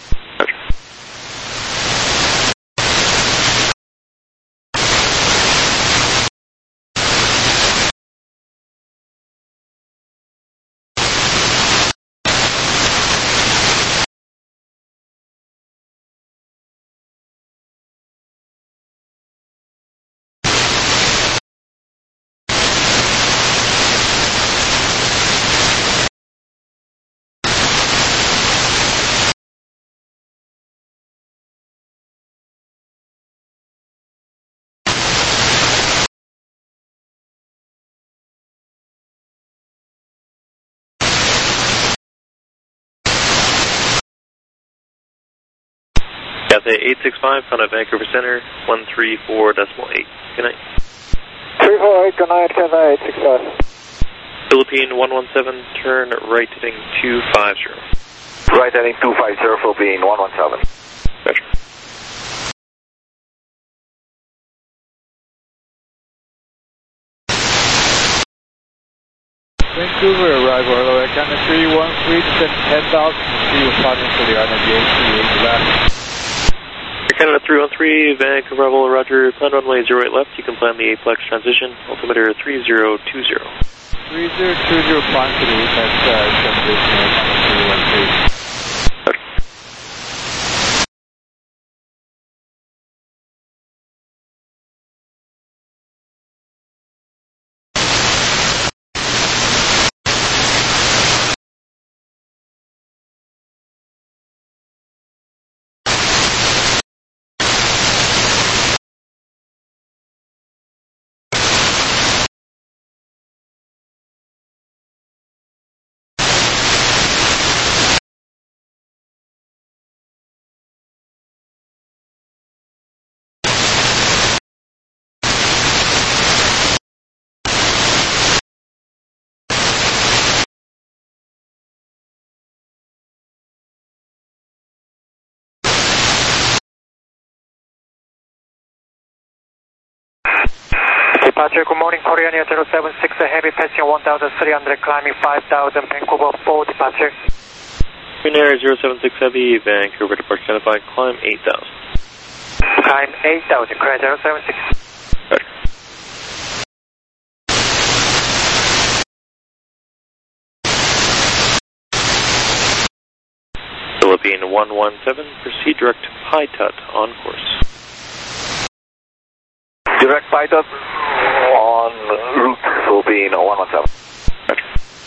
Cathay eight six five, Contact Vancouver Center, one three four decimal eight. Good night. three four eight, good night, Cathay eight six five. Philippine one one seven, turn right heading two five zero. Right heading two five zero, Philippine one one seven. Roger. Vancouver, arrival, hello, Canada three one three, descend ten thousand, three was partner for the R N A V eight left. Canada three one three, Vancouver, Roger, plan runway zero eight left, you can plan the Aplex transition, altimeter three zero two zero. three zero two zero climb to the Apex uh, transition air Canada three one three. Departure, good morning, Korean Air zero seven six, a heavy passing one thousand three hundred, climbing five thousand, Vancouver four, departure. Korean Air zero seven six Heavy, Vancouver departure identified, climb eight thousand. Climb eight thousand, Korean zero seven six. Roger. Philippine one one seven, proceed direct to Pai Tut on course. Direct Pai Tut on route Philippine one one seven. Roger.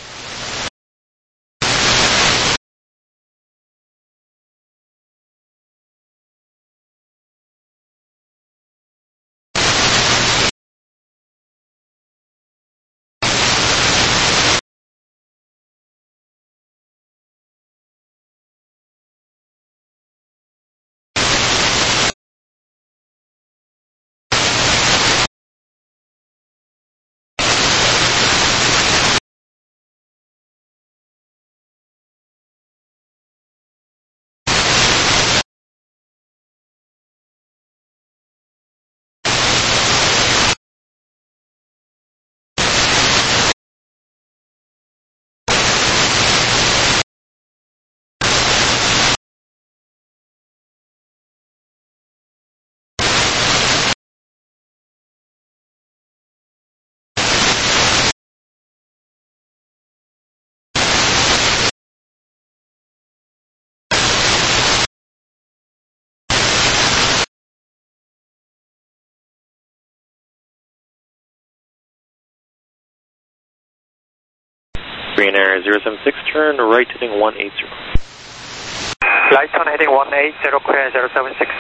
Korean Air zero seven six, turn right heading one eight zero. Right turn heading one eight zero, Korean zero seven six.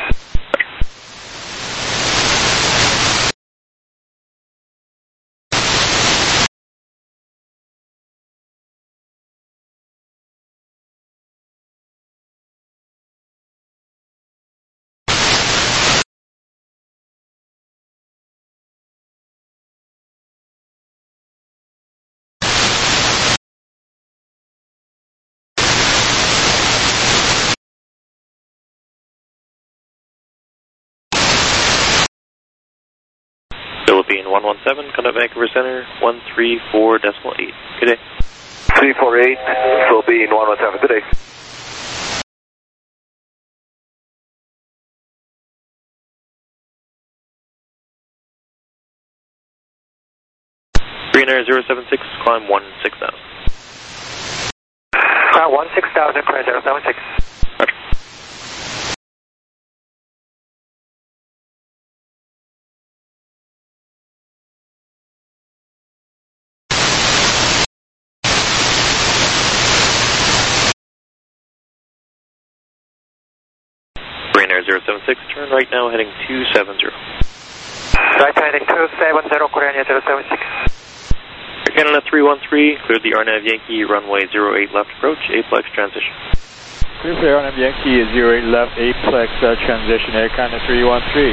Philippine one one seven, contact Vancouver Center, one three four decimal eight. Good day. three four eight, Philippine one one seven, good day. Korean Air zero seven six, climb one six thousand. Climb one six thousand, Korean zero seven six. Roger. Korean Air zero seven six, turn right now heading two seven zero. Right heading two seven zero, Korean Air zero seven six. Air Canada three one three, cleared the R N A V Yankee, runway zero eight left approach, Aplex transition. Clear for R N A V Yankee, zero eight left, Aplex uh, transition, Air Canada three one three.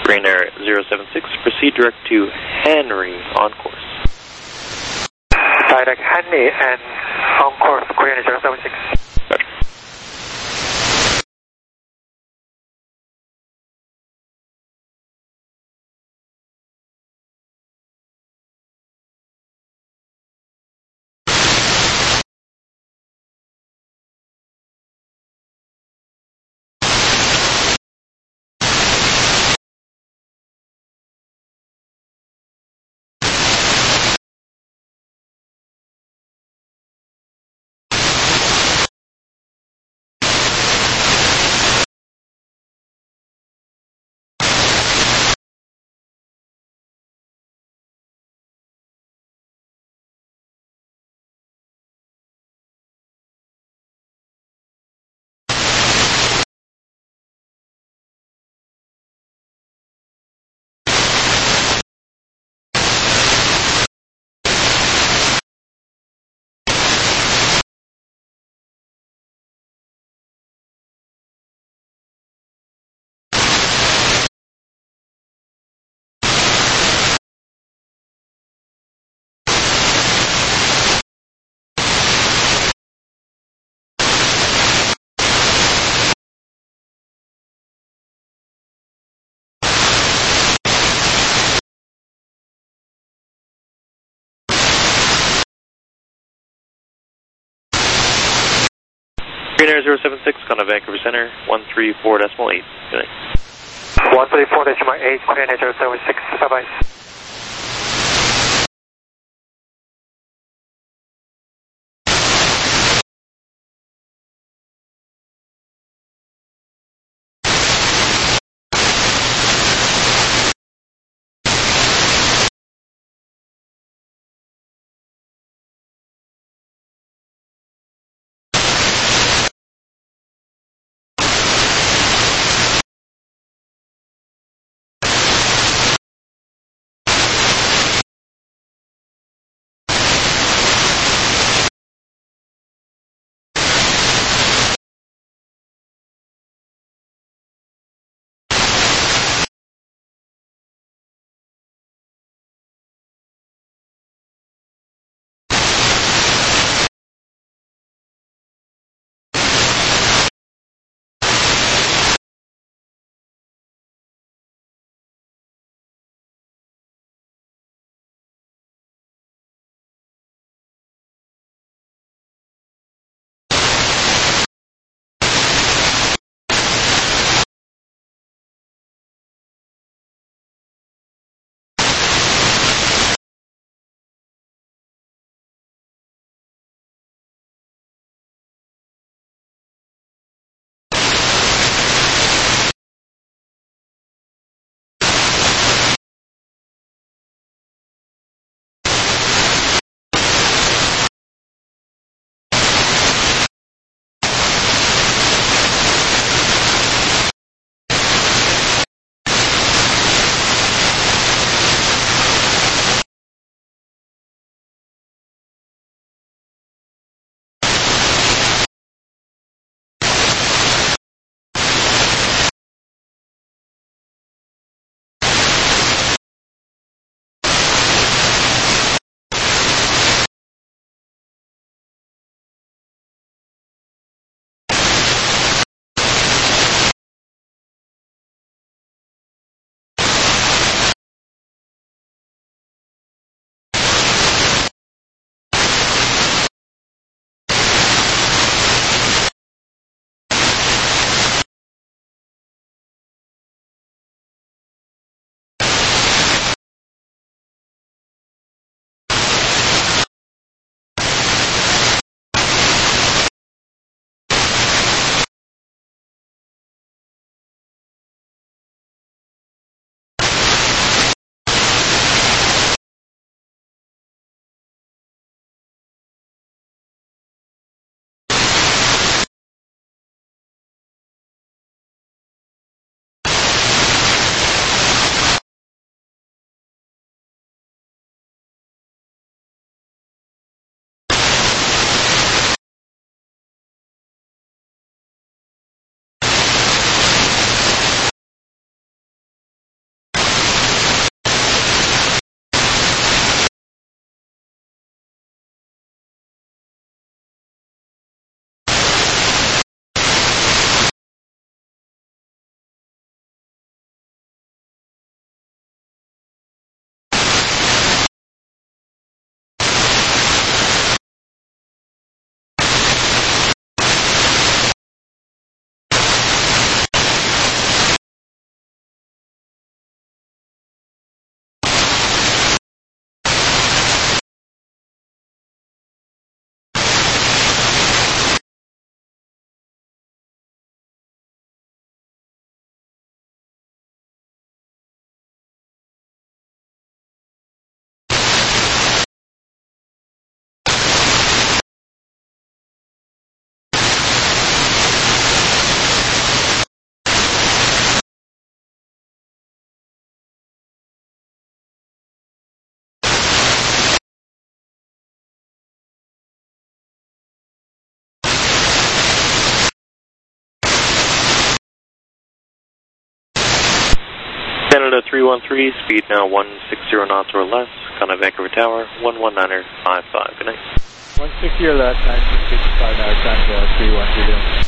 Green Air zero seven six, proceed direct to Henry on course. Direct Henry and on course, Green Air zero seven six. Roger. Green Air zero seven six, Contact Vancouver Center, one three four decimal eight. Good night. one three four decimal eight, Green Air zero seven six, bye-bye. Canada three one three, speed now one sixty knots or less, Contact Vancouver Tower, one one niner five five. Good night. one sixty or less, nineteen sixty-five now, Canada three one three.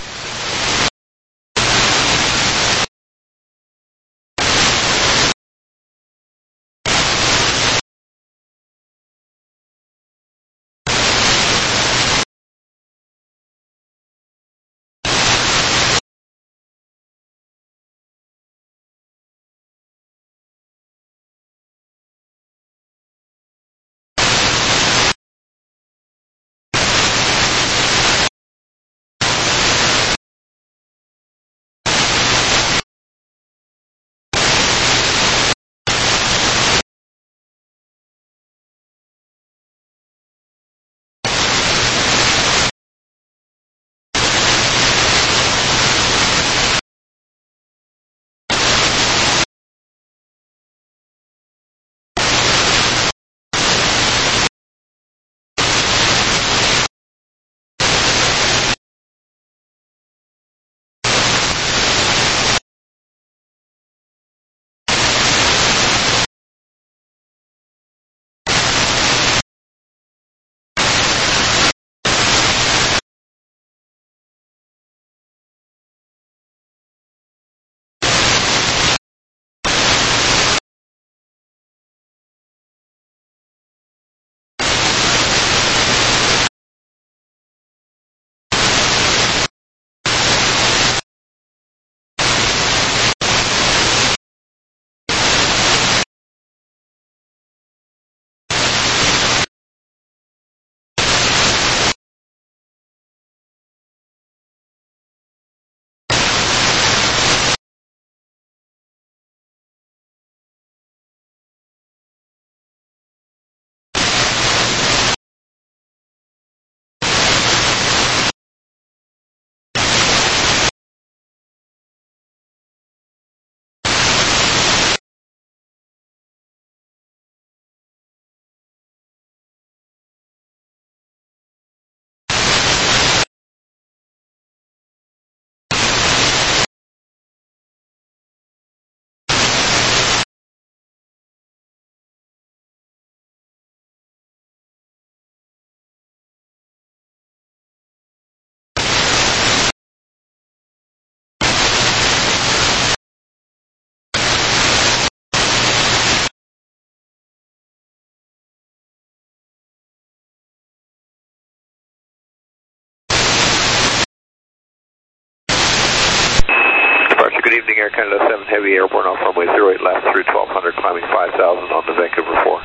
Good evening, Air Canada seven Heavy, airborne off runway zero eight left through twelve hundred, climbing five thousand on the Vancouver four.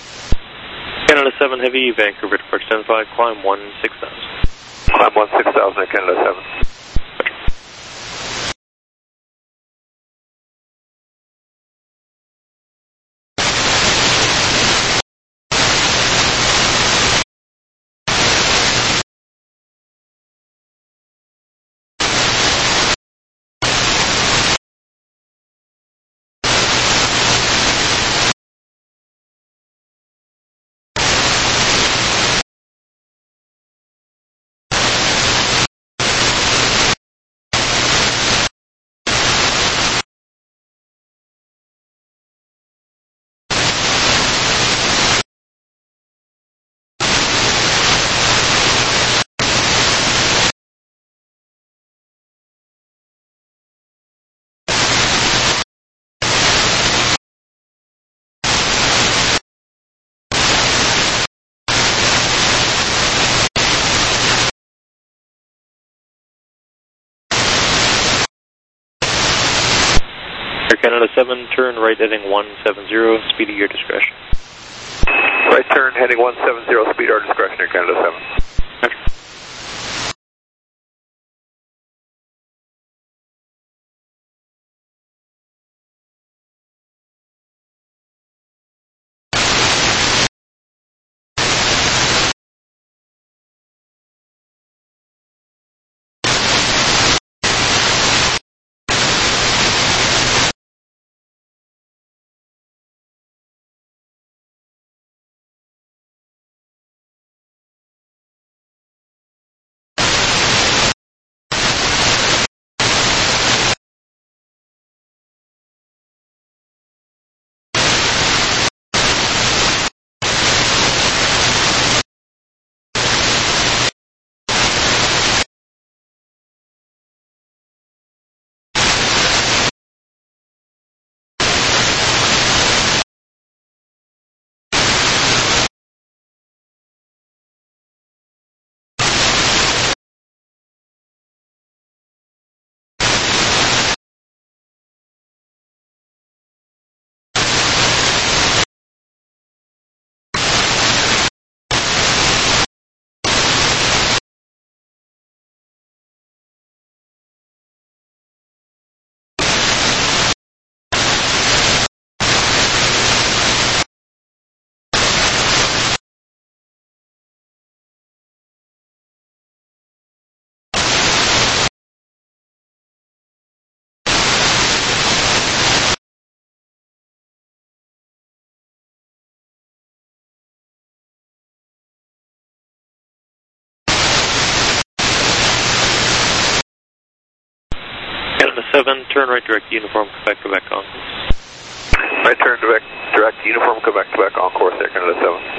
Canada seven Heavy, Vancouver departure ten five, climb one six thousand. Climb one six thousand, Air Canada seven. Air Canada seven, turn right heading one seven zero, speed at your discretion. Right turn heading one seven zero, speed our discretion, Air Canada seven. seven, turn right direct uniform, Quebec, Quebec on. Right turn direct, direct uniform, Quebec, Quebec on course, Air Canada seven.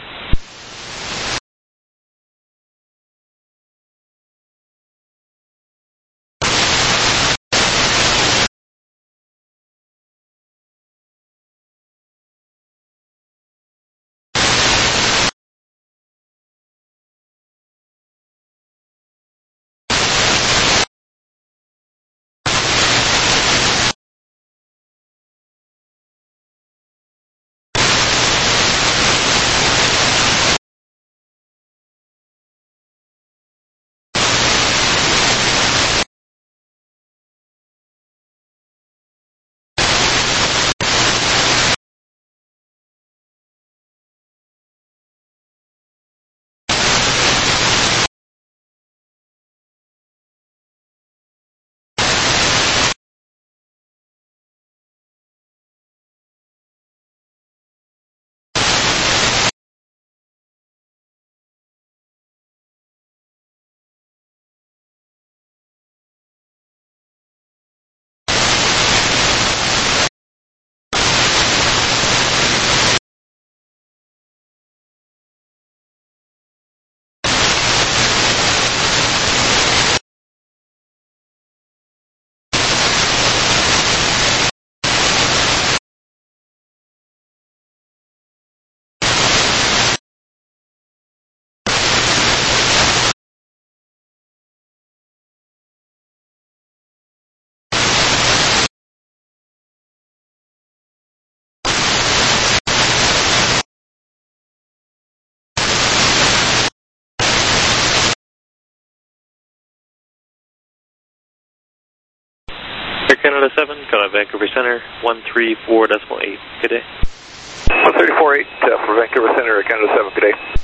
Air Canada seven, Canada Vancouver Center, one three four decimal eight. Good day. one three four eight uh, for Vancouver Center, Air Canada seven, good day.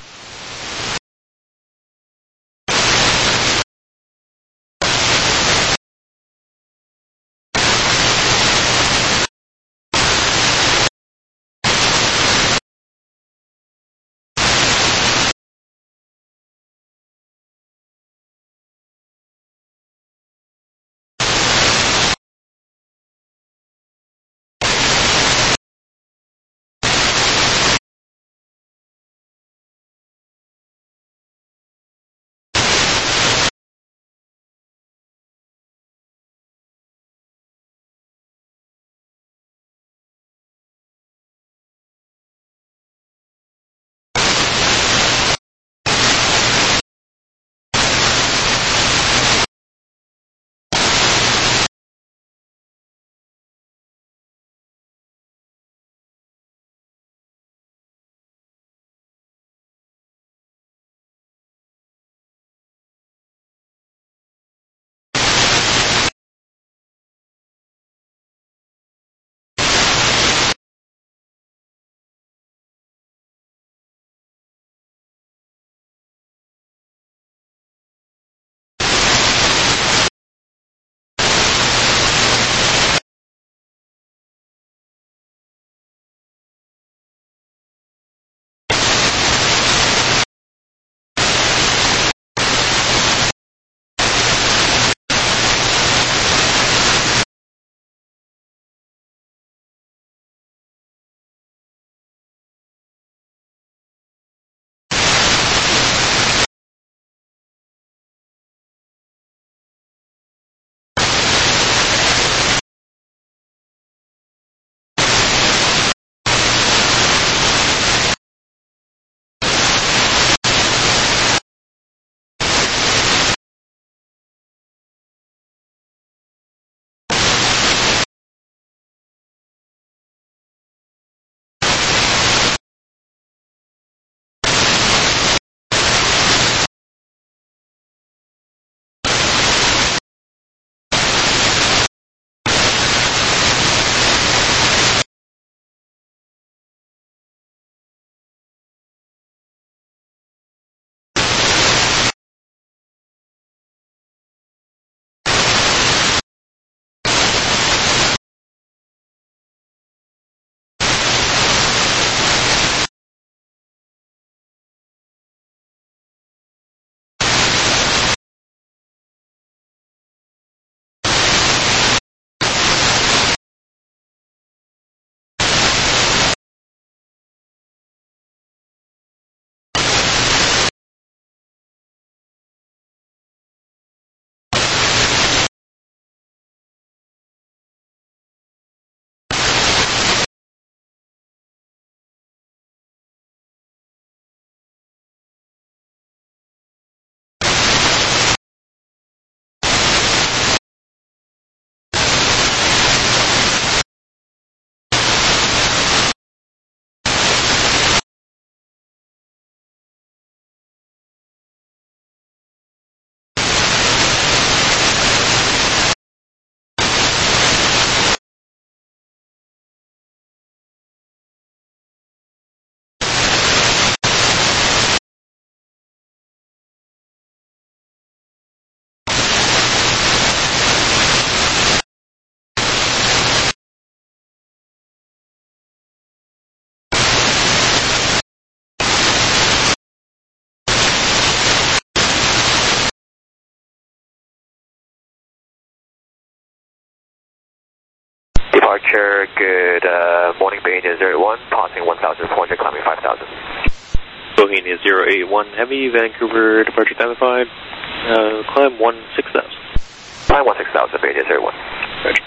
Departure, good uh, morning, Bay India zero eight one, passing one thousand four hundred, climbing five thousand. Bohemia zero eight one Heavy, Vancouver, departure identified, uh, climb one six thousand. Climb one six thousand, Bay India zero one. Roger.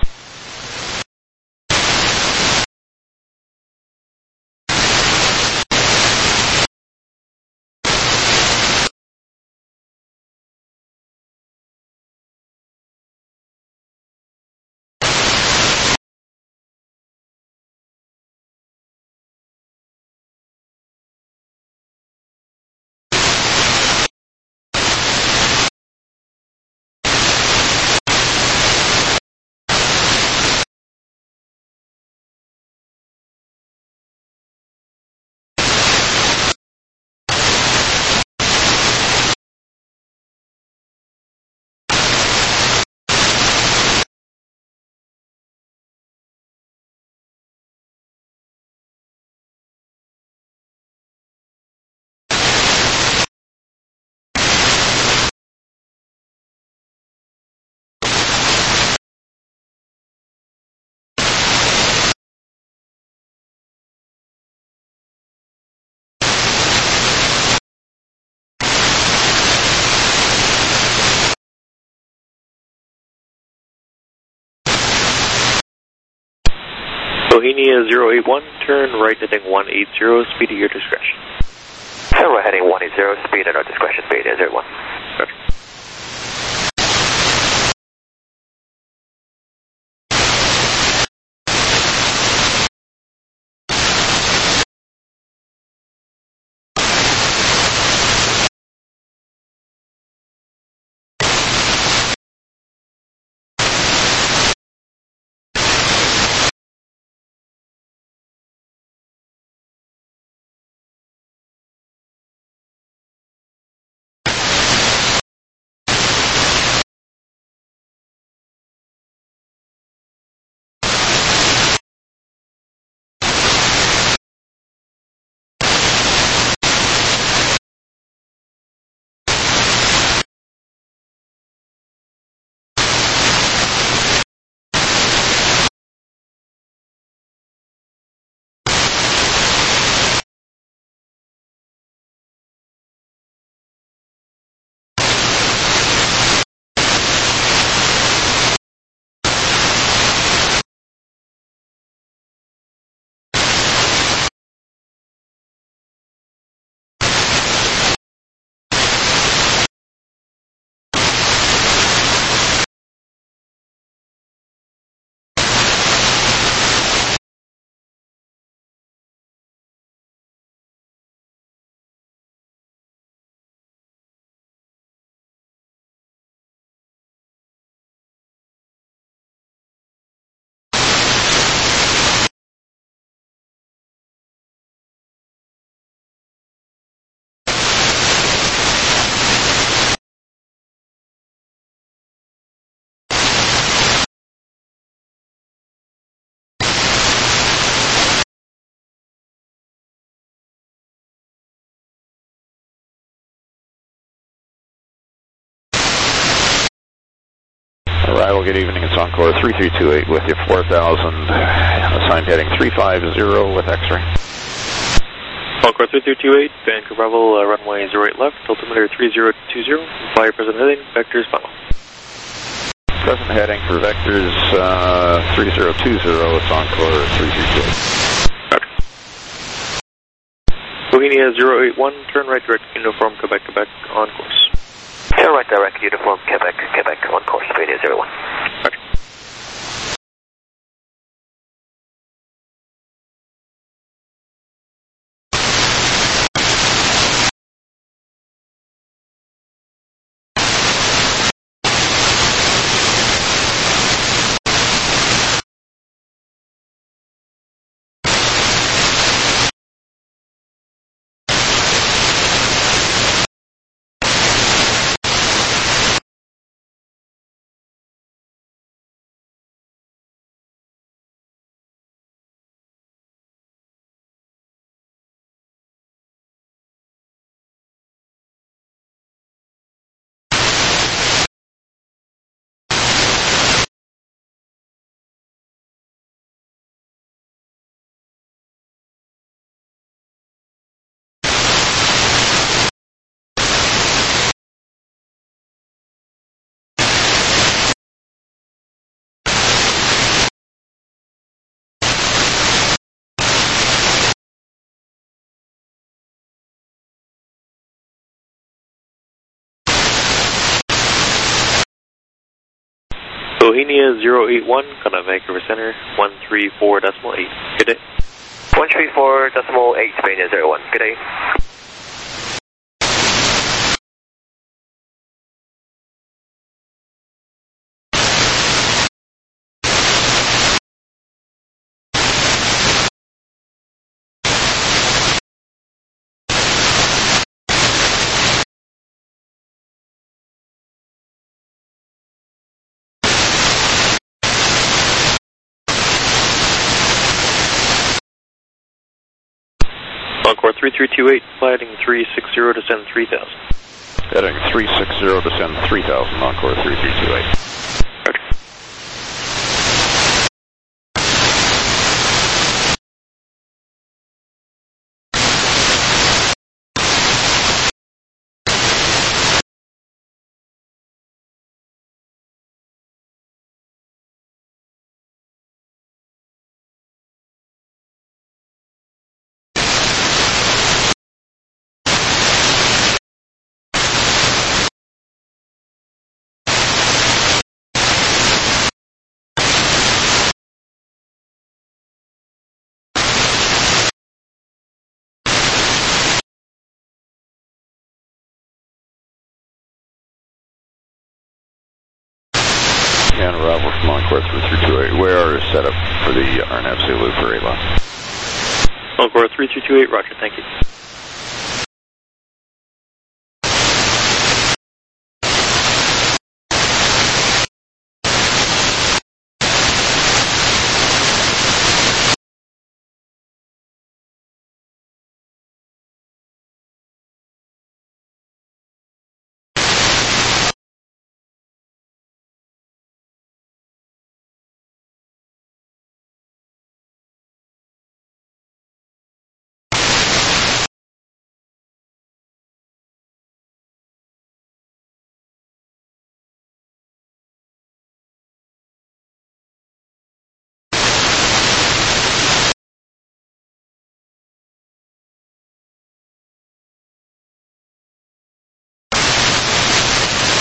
Bohemia zero eight one, turn right heading one eight zero, speed at your discretion. Turn right heading one eight zero, speed at our discretion, Bay India zero one. Roger. Arrival, good evening, it's Encore three three two eight with you, four thousand, assigned heading three five zero with X-ray. Encore three three two eight, Vancouver Bravo, uh, runway zero eight left, altimeter three zero two zero, fly your present heading, vectors final. Present heading for vectors uh, three zero two zero, it's Encore three three two eight. Roger. Bohemia zero eight one, turn right direct uniform, Quebec, Quebec, on course. Turn right direct uniform, Quebec, Quebec, on course, Bay India zero one. Roger. Bohemia zero eight one, Contact Vancouver Center, one three four decimal eight. Good day. one three four decimal eight, Bohemia zero one. Good day. Encore three three two eight, flighting three six zero, descend three thousand. Heading three six zero, descend three thousand, Encore three three two eight. Roger. And Bravo from Encore three three two eight. Where is set up for the R N A V Zulu for eight left? Encore three three two eight, roger, thank you.